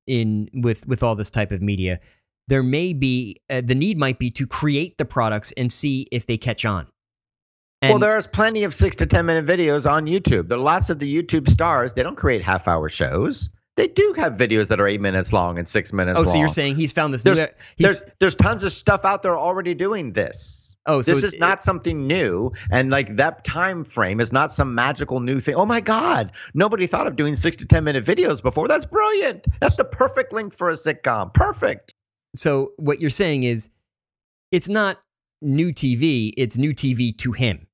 with all this type of media. There may be the need might be to create the products and see if they catch on. Well, there's plenty of 6 to 10 minute videos on YouTube. There are lots of the YouTube stars. They don't create half-hour shows. They do have videos that are 8 minutes long and 6 minutes long. Oh, so you're saying he's found this there's tons of stuff out there already doing this. Oh, so this is not something new, and like that time frame is not some magical new thing. Oh my God, nobody thought of doing 6 to 10 minute videos before. That's brilliant. That's the perfect length for a sitcom. Perfect. So what you're saying is, it's not new TV; it's new TV to him.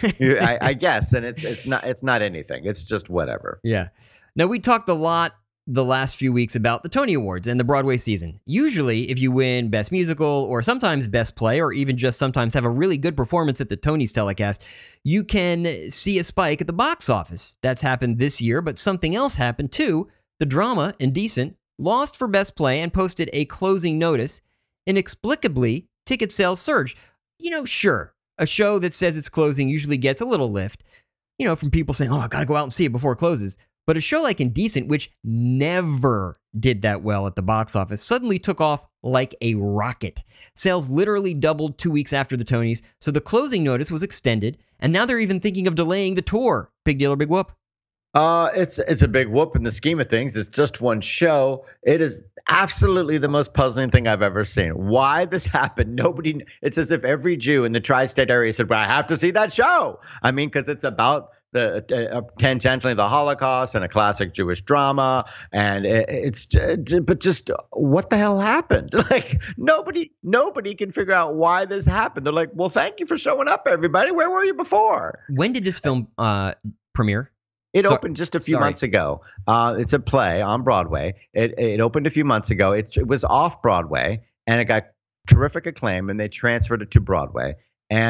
I guess, and it's not anything. It's just whatever. Yeah. Now, we talked a lot the last few weeks about the Tony Awards and the Broadway season. Usually, if you win Best Musical or sometimes Best Play, or even just sometimes have a really good performance at the Tonys telecast, you can see a spike at the box office. That's happened this year, but something else happened too. The drama, Indecent, lost for Best Play and posted a closing notice. Inexplicably, ticket sales surged. Sure, a show that says it's closing usually gets a little lift, from people saying, I gotta go out and see it before it closes. But a show like Indecent, which never did that well at the box office, suddenly took off like a rocket. Sales literally doubled 2 weeks after the Tonys, so the closing notice was extended, and now they're even thinking of delaying the tour. Big deal or big whoop? It's a big whoop in the scheme of things. It's just one show. It is absolutely the most puzzling thing I've ever seen. Why this happened, it's as if every Jew in the tri-state area said, well, I have to see that show. I mean, because it's about tangentially the Holocaust and a classic Jewish drama, and but just what the hell happened? Like nobody can figure out why this happened. They're like, well, thank you for showing up, everybody. Where were you before? When did this film premiere? It opened just a few months ago. It's a play on Broadway. It opened a few months ago. It was off Broadway, and it got terrific acclaim, and they transferred it to Broadway. And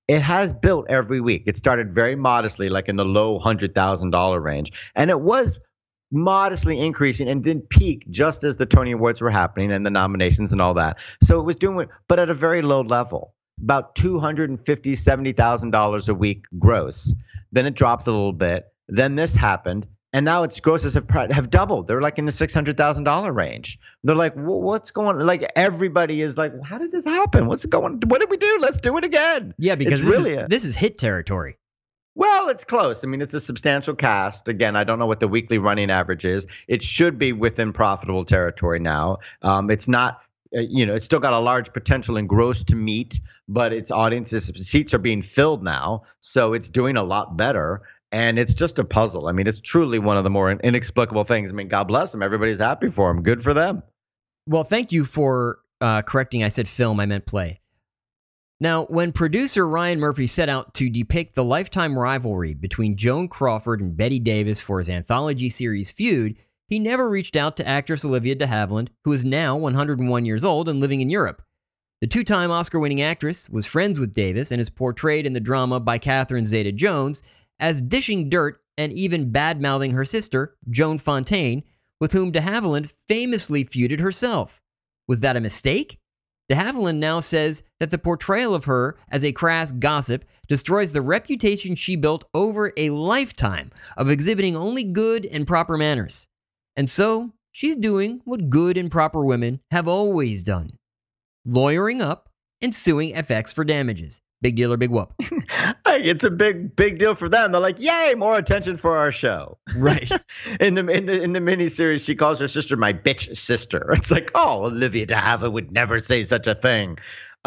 it has built every week. It started very modestly, like in the low $100,000 range, and it was modestly increasing and then peak just as the Tony Awards were happening and the nominations and all that. So it was doing, but at a very low level, about $250,000-$270,000 a week gross. Then it dropped a little bit. Then this happened. And now its grosses have doubled. They're like in the $600,000 range. They're like, what's going on? Like everybody is like, how did this happen? What's going? What did we do? Let's do it again. Yeah, because this is hit territory. Well, it's close. I mean, it's a substantial cast. Again, I don't know what the weekly running average is. It should be within profitable territory now. It's not. It's still got a large potential in gross to meet, but its audiences seats are being filled now, so it's doing a lot better. And it's just a puzzle. I mean, it's truly one of the more inexplicable things. I mean, God bless them. Everybody's happy for them. Good for them. Well, thank you for correcting. I said film. I meant play. Now, when producer Ryan Murphy set out to depict the lifetime rivalry between Joan Crawford and Bette Davis for his anthology series Feud, he never reached out to actress Olivia de Havilland, who is now 101 years old and living in Europe. The two-time Oscar-winning actress was friends with Davis and is portrayed in the drama by Catherine Zeta-Jones as dishing dirt and even bad-mouthing her sister, Joan Fontaine, with whom de Havilland famously feuded herself. Was that a mistake? De Havilland now says that the portrayal of her as a crass gossip destroys the reputation she built over a lifetime of exhibiting only good and proper manners. And so, she's doing what good and proper women have always done. Lawyering up and suing FX for damages. Big deal or big whoop? It's a big deal for them. They're like, yay, more attention for our show. Right. in the miniseries, she calls her sister my bitch sister. It's like, oh, Olivia de Havilland would never say such a thing.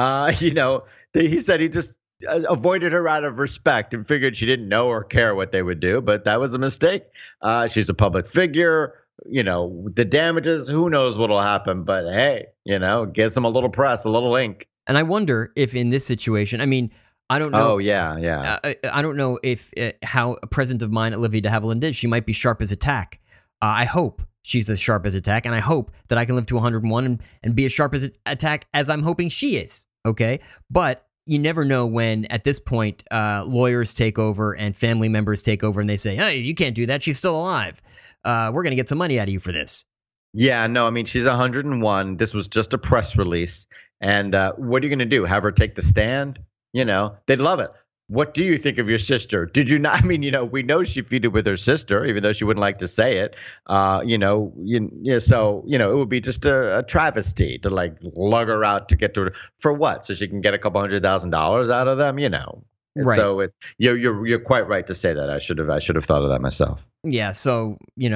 He said he just avoided her out of respect and figured she didn't know or care what they would do, but that was a mistake. She's a public figure. The damages, who knows what'll happen, but hey, gives them a little press, a little ink. And I wonder if in this situation, I mean, I don't know. Oh, yeah. I don't know if how present of mind Olivia de Havilland is. She might be sharp as a tack. I hope she's as sharp as a tack, and I hope that I can live to 101 and be as sharp as a tack as I'm hoping she is, okay? But you never know when, at this point, lawyers take over and family members take over, and they say, hey, you can't do that. She's still alive. We're going to get some money out of you for this. Yeah, no, I mean, she's 101. This was just a press release. And what are you going to do? Have her take the stand? They'd love it. What do you think of your sister? Did you not? I mean, we know she feuded with her sister, even though she wouldn't like to say it. So, it would be just a travesty to like lug her out to get to her for what? So she can get a couple $100,000 out of them, Right. So you're quite right to say that. I should have thought of that myself. Yeah. So,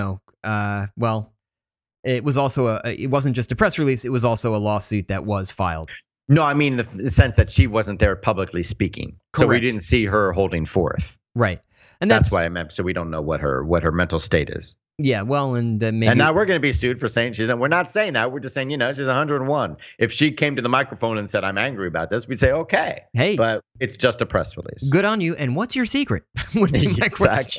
well, it was also it wasn't just a press release. It was also a lawsuit that was filed. No, I mean the sense that she wasn't there publicly speaking. Correct. So we didn't see her holding forth. Right. And that's what I meant. So we don't know what her mental state is. Yeah, well, and maybe. And now we're going to be sued for saying we're not saying that. We're just saying, she's 101. If she came to the microphone and said, I'm angry about this, we'd say, okay. Hey. But it's just a press release. Good on you. And what's your secret? Would be my question.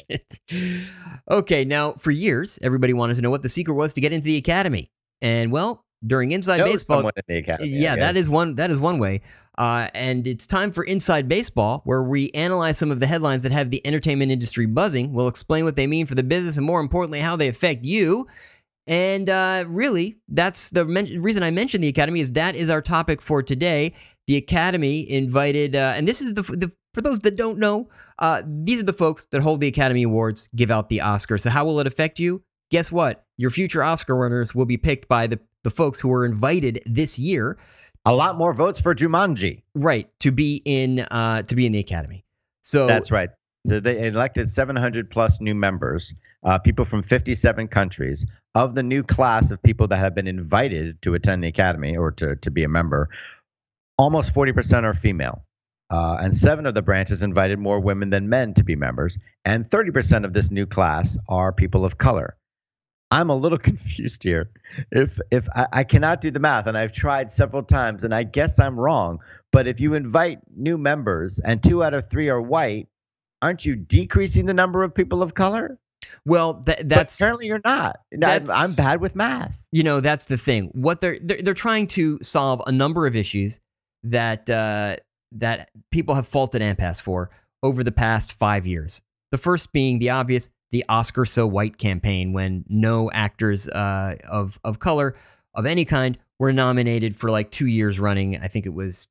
Okay, now, for years, everybody wanted to know what the secret was to get into the Academy. And, well, during Inside Baseball. Someone in the Academy, yeah, that is one way. And it's time for Inside Baseball, where we analyze some of the headlines that have the entertainment industry buzzing. We'll explain what they mean for the business and, more importantly, how they affect you. And really, that's the reason I mentioned the Academy is that is our topic for today. The Academy invited, and this is for those that don't know, these are the folks that hold the Academy Awards, give out the Oscars. So how will it affect you? Guess what? Your future Oscar winners will be picked by the folks who were invited this year. A lot more votes for Jumanji. Right, to be in the Academy. So that's right. So they elected 700 plus new members, people from 57 countries. Of the new class of people that have been invited to attend the Academy or to be a member, almost 40% are female. And 7 of the branches invited more women than men to be members. And 30% of this new class are people of color. I'm a little confused here. If I cannot do the math, and I've tried several times, and I guess I'm wrong, but if you invite new members and 2 out of 3 are white, aren't you decreasing the number of people of color? Well, that's but apparently you're not. I'm bad with math. That's the thing. What they're trying to solve a number of issues that that people have faulted AMPAS for over the past 5 years. The first being the obvious, the Oscar So White campaign, when no actors of color of any kind were nominated for like 2 years running. I think it was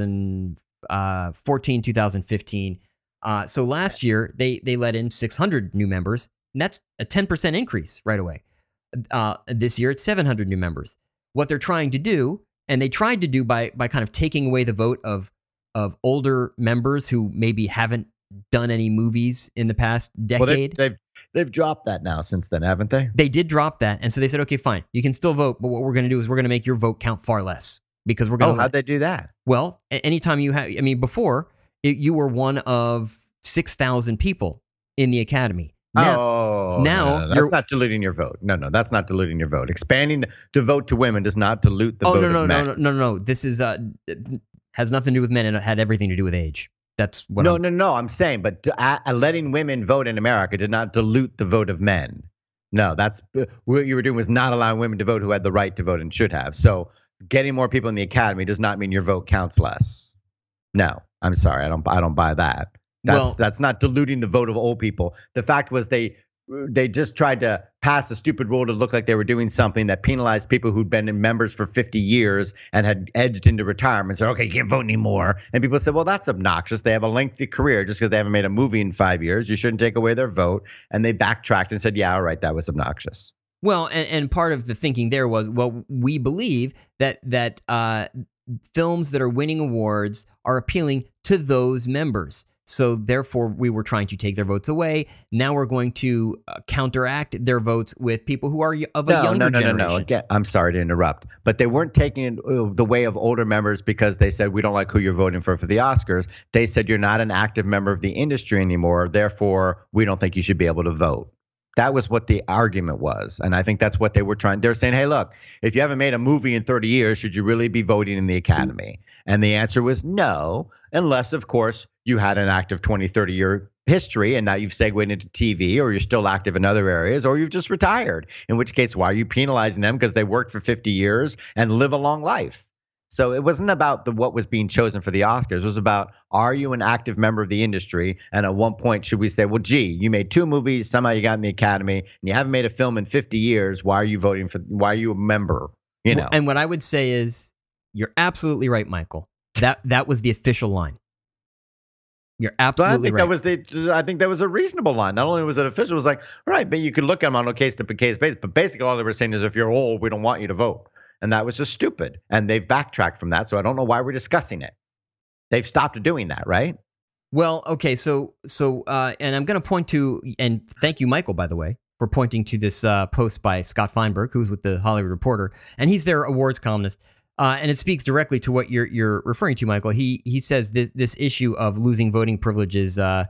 2014, 2015. So last year, they let in 600 new members, and that's a 10% increase right away. This year, it's 700 new members. What they're trying to do, and they tried to do by kind of taking away the vote of older members who maybe haven't done any movies in the past decade. Well, they've dropped that now since then, haven't they? They did drop that, and so they said, okay, fine, you can still vote, but what we're going to do is we're going to make your vote count far less, because we're going to... Oh, how'd they do that? Well, anytime you have... I mean, before, you were one of 6,000 people in the Academy. Now, no, that's not diluting your vote. No, that's not diluting your vote. Expanding to vote to women does not dilute the vote of men. No. This is has nothing to do with men, and it had everything to do with age. That's what. No. I'm saying, but letting women vote in America did not dilute the vote of men. No, that's what you were doing was not allowing women to vote who had the right to vote and should have. So, getting more people in the Academy does not mean your vote counts less. No, I'm sorry, I don't buy that. That's not diluting the vote of old people. The fact was they just tried to pass a stupid rule to look like they were doing something that penalized people who'd been in members for 50 years and had edged into retirement. So, okay, you can't vote anymore. And people said, well, that's obnoxious. They have a lengthy career. Just because they haven't made a movie in 5 years, you shouldn't take away their vote. And they backtracked and said, yeah, all right, that was obnoxious. Well, and part of the thinking there was, well, we believe that films that are winning awards are appealing to those members. So therefore, we were trying to take their votes away. Now we're going to counteract their votes with people who are of a younger generation. No. Again, I'm sorry to interrupt, but they weren't taking the way of older members because they said, we don't like who you're voting for the Oscars. They said, you're not an active member of the industry anymore. Therefore, we don't think you should be able to vote. That was what the argument was. And I think that's what they were trying. They're saying, hey, look, if you haven't made a movie in 30 years, should you really be voting in the Academy? And the answer was no, unless, of course, you had an active 20, 30-year history and now you've segued into TV, or you're still active in other areas, or you've just retired, in which case, why are you penalizing them? Because they worked for 50 years and live a long life. So it wasn't about what was being chosen for the Oscars. It was about, are you an active member of the industry? And at one point, should we say, well, gee, you made 2 movies, somehow you got in the Academy, and you haven't made a film in 50 years. Why are you voting for? Why are you a member? You know. And what I would say is, you're absolutely right, Michael. That was the official line. You're absolutely right. I think that was a reasonable line. Not only was it official, it was like, right, but you could look at them on a case-to-case basis. But basically, all they were saying is, if you're old, we don't want you to vote. And that was just stupid. And they've backtracked from that. So I don't know why we're discussing it. They've stopped doing that, right? Well, okay. So, and I'm going to point to, and thank you, Michael, by the way, for pointing to this post by Scott Feinberg, who's with the Hollywood Reporter, and he's their awards columnist. And it speaks directly to what you're referring to, Michael. He says this issue of losing voting privileges was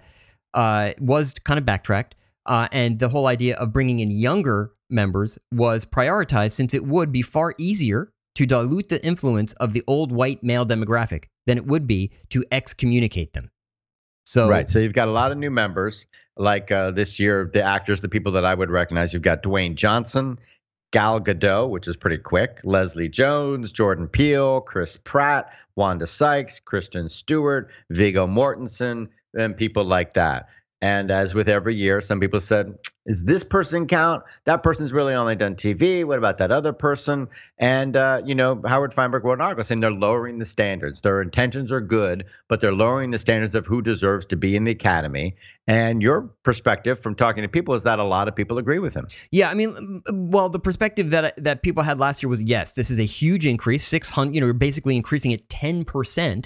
kind of backtracked, and the whole idea of bringing in younger members was prioritized, since it would be far easier to dilute the influence of the old white male demographic than it would be to excommunicate them. So right. So you've got a lot of new members, like this year, the actors, the people that I would recognize. You've got Dwayne Johnson, Gal Gadot, which is pretty quick, Leslie Jones, Jordan Peele, Chris Pratt, Wanda Sykes, Kristen Stewart, Viggo Mortensen, and people like that. And as with every year, some people said, is this person count? That person's really only done TV. What about that other person? And, Howard Feinberg wrote an article saying they're lowering the standards. Their intentions are good, but they're lowering the standards of who deserves to be in the Academy. And your perspective from talking to people is that a lot of people agree with him. Yeah, I mean, well, the perspective that people had last year was, yes, this is a huge increase. 600, you're basically increasing it 10%,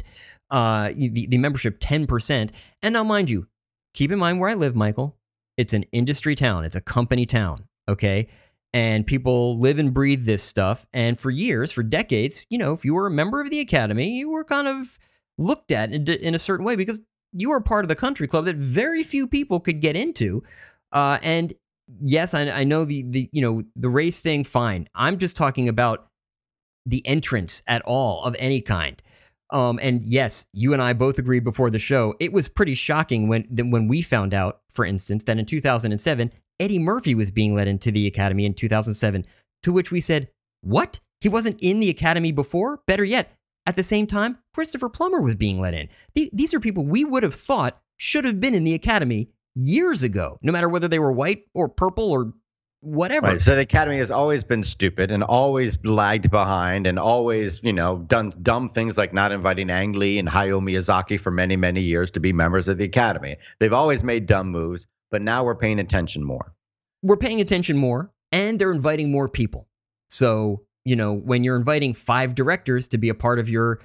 the membership 10%. And now, mind you, keep in mind where I live, Michael. It's an industry town. It's a company town, okay? And people live and breathe this stuff. And for years, for decades, if you were a member of the Academy, you were kind of looked at in a certain way because you were part of the country club that very few people could get into. And yes, I know the race thing, fine. I'm just talking about the entrance at all of any kind. And yes, you and I both agreed before the show. It was pretty shocking when we found out, for instance, that in 2007, Eddie Murphy was being let into the Academy in 2007, to which we said, what? He wasn't in the Academy before? Better yet, at the same time, Christopher Plummer was being let in. These are people we would have thought should have been in the Academy years ago, no matter whether they were white or purple or whatever. Right. So the Academy has always been stupid and always lagged behind and always, done dumb things like not inviting Ang Lee and Hayao Miyazaki for many, many years to be members of the Academy. They've always made dumb moves, but now we're paying attention more. We're paying attention more, and they're inviting more people. So, when you're inviting 5 directors to be a part of your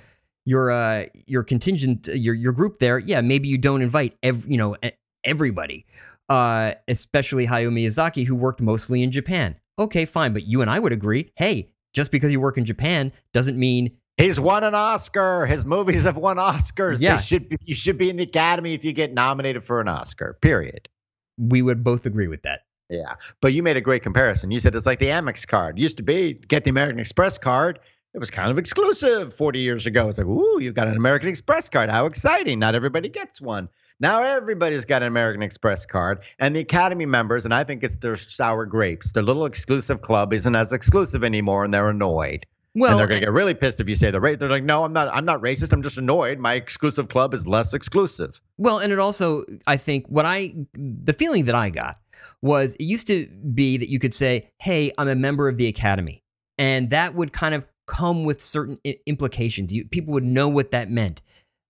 contingent, your group there, yeah, maybe you don't invite everybody. Especially Hayao Miyazaki, who worked mostly in Japan. Okay, fine, but you and I would agree, hey, just because you work in Japan doesn't mean... He's won an Oscar. His movies have won Oscars. Yeah. You should be in the Academy if you get nominated for an Oscar, period. We would both agree with that. Yeah, but you made a great comparison. You said it's like the Amex card. It used to be, get the American Express card. It was kind of exclusive 40 years ago. It's like, ooh, you've got an American Express card. How exciting. Not everybody gets one. Now everybody's got an American Express card, and the Academy members, and I think it's their sour grapes. Their little exclusive club isn't as exclusive anymore, and they're annoyed. Well, and they're going to get really pissed if you say they're like, no, I'm not racist. I'm just annoyed. My exclusive club is less exclusive. Well, and it also, I think, the feeling that I got was it used to be that you could say, hey, I'm a member of the Academy, and that would kind of come with certain implications. People would know what that meant.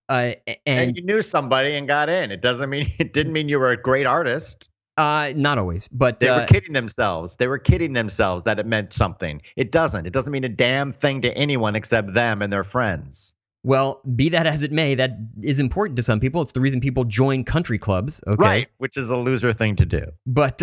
And you knew somebody and got in. It didn't mean you were a great artist. Not always, but they were kidding themselves. They were kidding themselves that it meant something. It doesn't. It doesn't mean a damn thing to anyone except them and their friends. Well, be that as it may, that is important to some people. It's the reason people join country clubs. Okay, right, which is a loser thing to do. But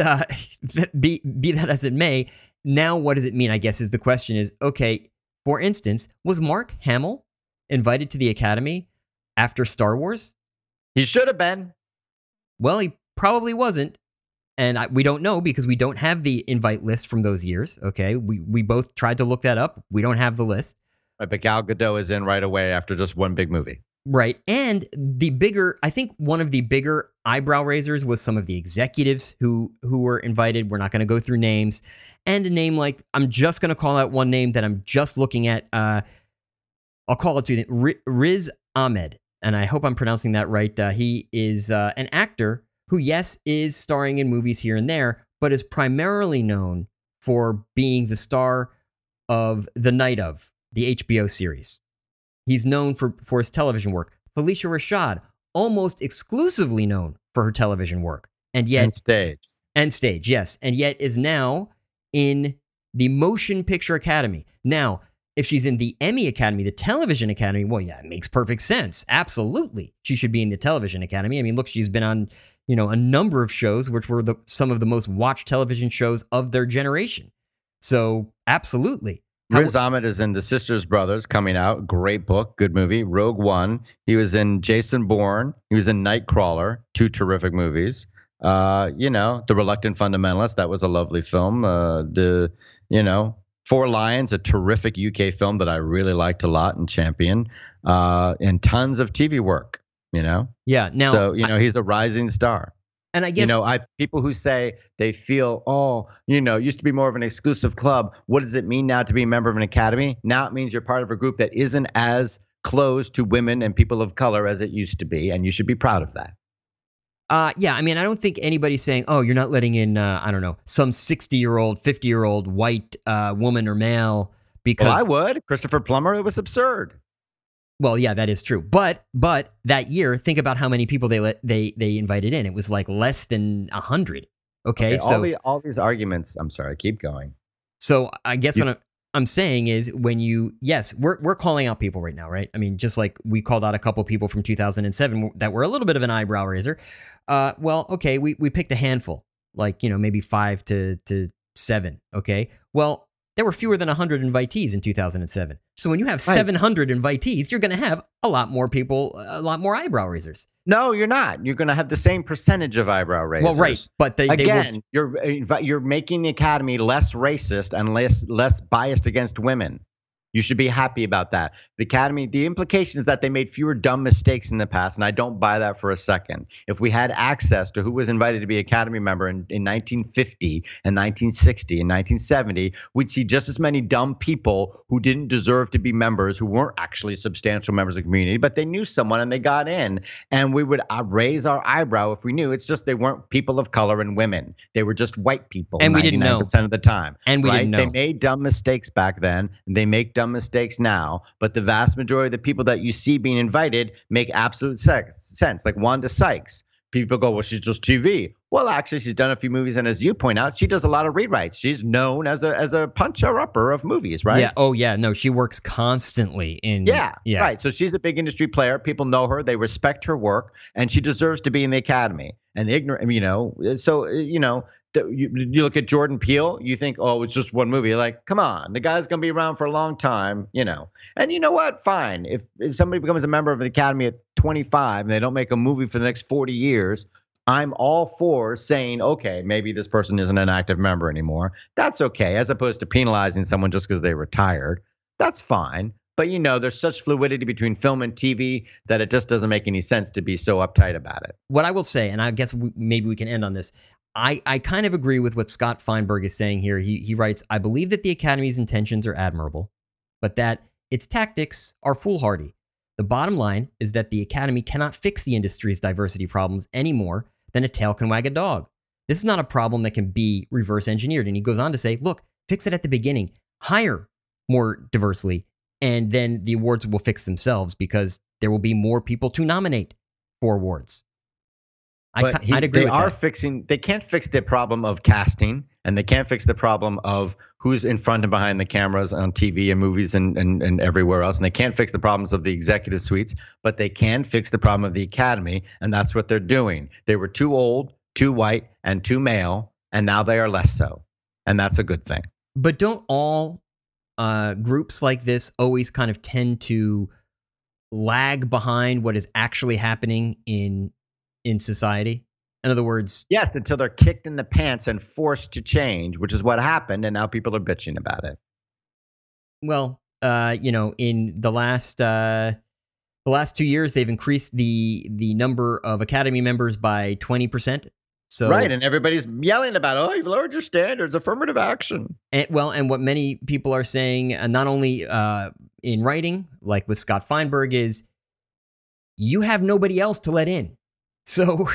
be that as it may, now what does it mean? I guess is the question is, okay, for instance, was Mark Hamill invited to the Academy after Star Wars? He should have been. Well, he probably wasn't. And we don't know because we don't have the invite list from those years. Okay, we both tried to look that up. We don't have the list. Right, but Gal Gadot is in right away after just one big movie. Right. And I think one of the bigger eyebrow raisers was some of the executives who were invited. We're not going to go through names. And a name like, I'm just going to call out one name that I'm just looking at. I'll call it to Riz Ahmed. And I hope I'm pronouncing that right. He is an actor who, yes, is starring in movies here and there, but is primarily known for being the star of The Night Of, the HBO series. He's known for his television work. Felicia Rashad, almost exclusively known for her television work. And stage, yes. And yet is now in the Motion Picture Academy. Now, if she's in the Emmy Academy, the Television Academy, well, yeah, it makes perfect sense. Absolutely. She should be in the Television Academy. I mean, look, she's been on, a number of shows, which were some of the most watched television shows of their generation. So, absolutely. Riz Ahmed is in The Sisters Brothers, coming out. Great book, good movie. Rogue One. He was in Jason Bourne. He was in Nightcrawler, 2 terrific movies. The Reluctant Fundamentalist, that was a lovely film. Four Lions, a terrific UK film that I really liked a lot and champion. And tons of TV work, Yeah. Now, so, he's a rising star. And I guess, people who say they feel, used to be more of an exclusive club. What does it mean now to be a member of an academy? Now it means you're part of a group that isn't as closed to women and people of color as it used to be. And you should be proud of that. Yeah, I mean, I don't think anybody's saying, oh, you're not letting in, some 60-year-old, 50-year-old white woman or male because... Well, I would. Christopher Plummer, it was absurd. Well, yeah, that is true. But that year, think about how many people they invited in. It was like less than 100. Okay, so all these arguments. I'm sorry, keep going. So I guess what I'm saying is we're calling out people right now, right? I mean, just like we called out a couple people from 2007 that were a little bit of an eyebrow raiser. Well, okay, we picked a handful, like maybe 5 to 7. Okay, well. There were fewer than 100 invitees in 2007. So when you have 700 invitees, you're going to have a lot more people, a lot more eyebrow raisers. No, you're not. You're going to have the same percentage of eyebrow raisers. Well, right. But you're making the academy less racist and less biased against women. You should be happy about that. The Academy, the implication is that they made fewer dumb mistakes in the past, and I don't buy that for a second. If we had access to who was invited to be Academy member in 1950 and 1960 and 1970, we'd see just as many dumb people who didn't deserve to be members, who weren't actually substantial members of the community, but they knew someone and they got in. And we would raise our eyebrow if we knew. It's just they weren't people of color and women. They were just white people, and we didn't know 99% of the time. And we didn't know. They made dumb mistakes back then, and they make dumb mistakes now, but the vast majority of the people that you see being invited make absolute sense. Like Wanda Sykes. People go, well, she's just TV. Well, actually, she's done a few movies, and as you point out, she does a lot of rewrites. She's known as a puncher-upper of movies, right? Yeah. Oh, yeah. No, she works constantly in. Yeah. Right. So she's a big industry player. People know her. They respect her work, and she deserves to be in the Academy. And the ignorant, you look at Jordan Peele, you think, oh, it's just one movie. You're like, come on, the guy's going to be around for a long time, And you know what? Fine. If somebody becomes a member of the Academy at 25 and they don't make a movie for the next 40 years, I'm all for saying, okay, maybe this person isn't an active member anymore. That's okay, as opposed to penalizing someone just because they retired. That's fine. But, there's such fluidity between film and TV that it just doesn't make any sense to be so uptight about it. What I will say, and I guess maybe we can end on this, I kind of agree with what Scott Feinberg is saying here. He writes, I believe that the Academy's intentions are admirable, but that its tactics are foolhardy. The bottom line is that the Academy cannot fix the industry's diversity problems any more than a tail can wag a dog. This is not a problem that can be reverse engineered. And he goes on to say, look, fix it at the beginning, hire more diversely, and then the awards will fix themselves because there will be more people to nominate for awards. I'd agree with that. They can't fix the problem of casting, and they can't fix the problem of who's in front and behind the cameras on TV and movies and everywhere else. And they can't fix the problems of the executive suites, but they can fix the problem of the Academy, and that's what they're doing. They were too old, too white, and too male, and now they are less so. And that's a good thing. But don't all groups like this always kind of tend to lag behind what is actually happening in society? In other words, yes, until they're kicked in the pants and forced to change, which is what happened, and now people are bitching about it. Well, in the last 2 years, they've increased the number of Academy members by 20%. So right, and everybody's yelling about, oh, you've lowered your standards, affirmative action. And what many people are saying, not only in writing, like with Scott Feinberg, is you have nobody else to let in. So,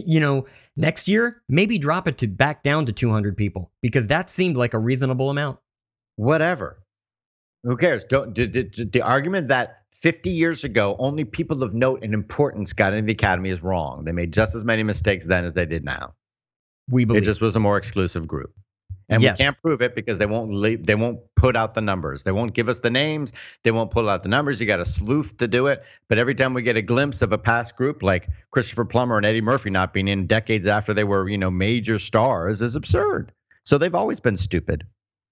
next year, maybe drop it back down to 200 people, because that seemed like a reasonable amount. Whatever. Who cares? The argument that 50 years ago, only people of note and importance got into the Academy is wrong. They made just as many mistakes then as they did now. We believe. It just was a more exclusive group. And yes, we can't prove it because they won't put out the numbers. They won't give us the names. They won't pull out the numbers. You got to sleuth to do it. But every time we get a glimpse of a past group like Christopher Plummer and Eddie Murphy not being in decades after they were, major stars is absurd. So they've always been stupid.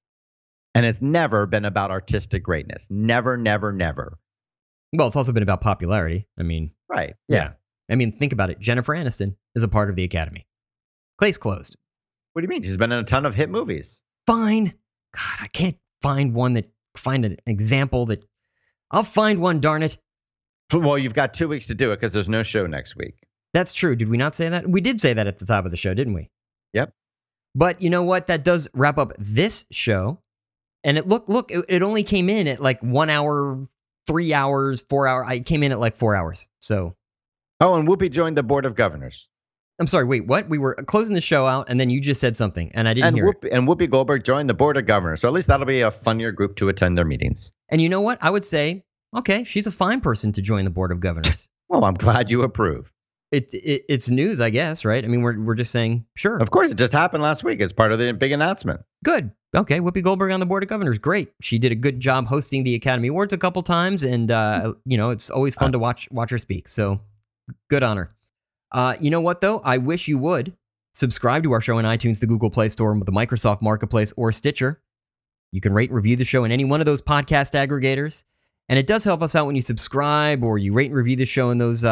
And it's never been about artistic greatness. Never, never, never. Well, it's also been about popularity. I mean, right. Yeah. I mean, think about it. Jennifer Aniston is a part of the Academy. Case closed. What do you mean? She's been in a ton of hit movies. Fine. God, I can't find an example that... I'll find one, darn it. Well, you've got 2 weeks to do it because there's no show next week. That's true. Did we not say that? We did say that at the top of the show, didn't we? Yep. But you know what? That does wrap up this show. And it only came in at like 1 hour, 3 hours, 4 hours. I came in at like 4 hours. So. Oh, and Whoopi joined the Board of Governors. I'm sorry, wait, what? We were closing the show out, and then you just said something, and I didn't hear it. And Whoopi Goldberg joined the Board of Governors, so at least that'll be a funnier group to attend their meetings. And you know what? I would say, okay, she's a fine person to join the Board of Governors. Well, I'm glad you approve. It's news, I guess, right? I mean, we're just saying, sure. Of course, it just happened last week. It's part of the big announcement. Good. Okay, Whoopi Goldberg on the Board of Governors. Great. She did a good job hosting the Academy Awards a couple times, and it's always fun to watch her speak. So, good on her. You know what, though? I wish you would subscribe to our show in iTunes, the Google Play Store, the Microsoft Marketplace, or Stitcher. You can rate and review the show in any one of those podcast aggregators. And it does help us out when you subscribe or you rate and review the show in those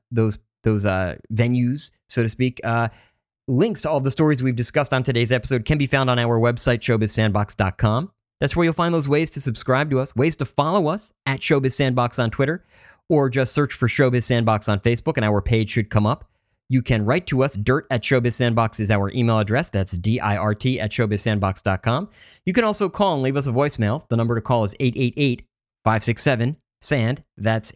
venues, so to speak. Links to all the stories we've discussed on today's episode can be found on our website, showbizsandbox.com. That's where you'll find those ways to subscribe to us, ways to follow us at Showbiz Sandbox on Twitter, or just search for Showbiz Sandbox on Facebook and our page should come up. You can write to us. dirt@showbizsandbox is our email address. That's dirt@showbizsandbox.com. You can also call and leave us a voicemail. The number to call is 888-567-SAND. That's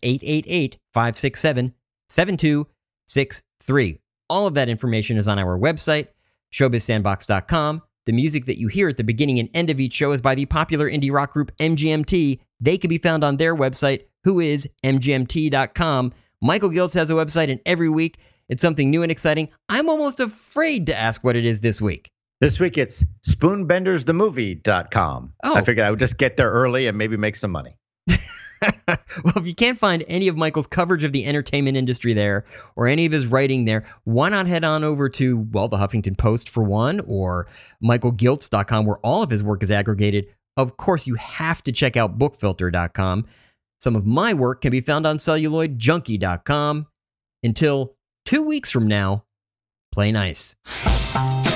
888-567-7263. All of that information is on our website, showbizsandbox.com. The music that you hear at the beginning and end of each show is by the popular indie rock group MGMT. They can be found on their website, who is mgmt.com. Michael Giltz has a website, and every week it's something new and exciting. I'm almost afraid to ask what it is this week. This week it's spoonbendersthemovie.com. Oh. I figured I would just get there early and maybe make some money. Well, if you can't find any of Michael's coverage of the entertainment industry there, or any of his writing there, why not head on over to, well, the Huffington Post for one, or michaelgiltz.com, where all of his work is aggregated. Of course, you have to check out bookfilter.com. Some of my work can be found on celluloidjunkie.com. Until 2 weeks from now, play nice.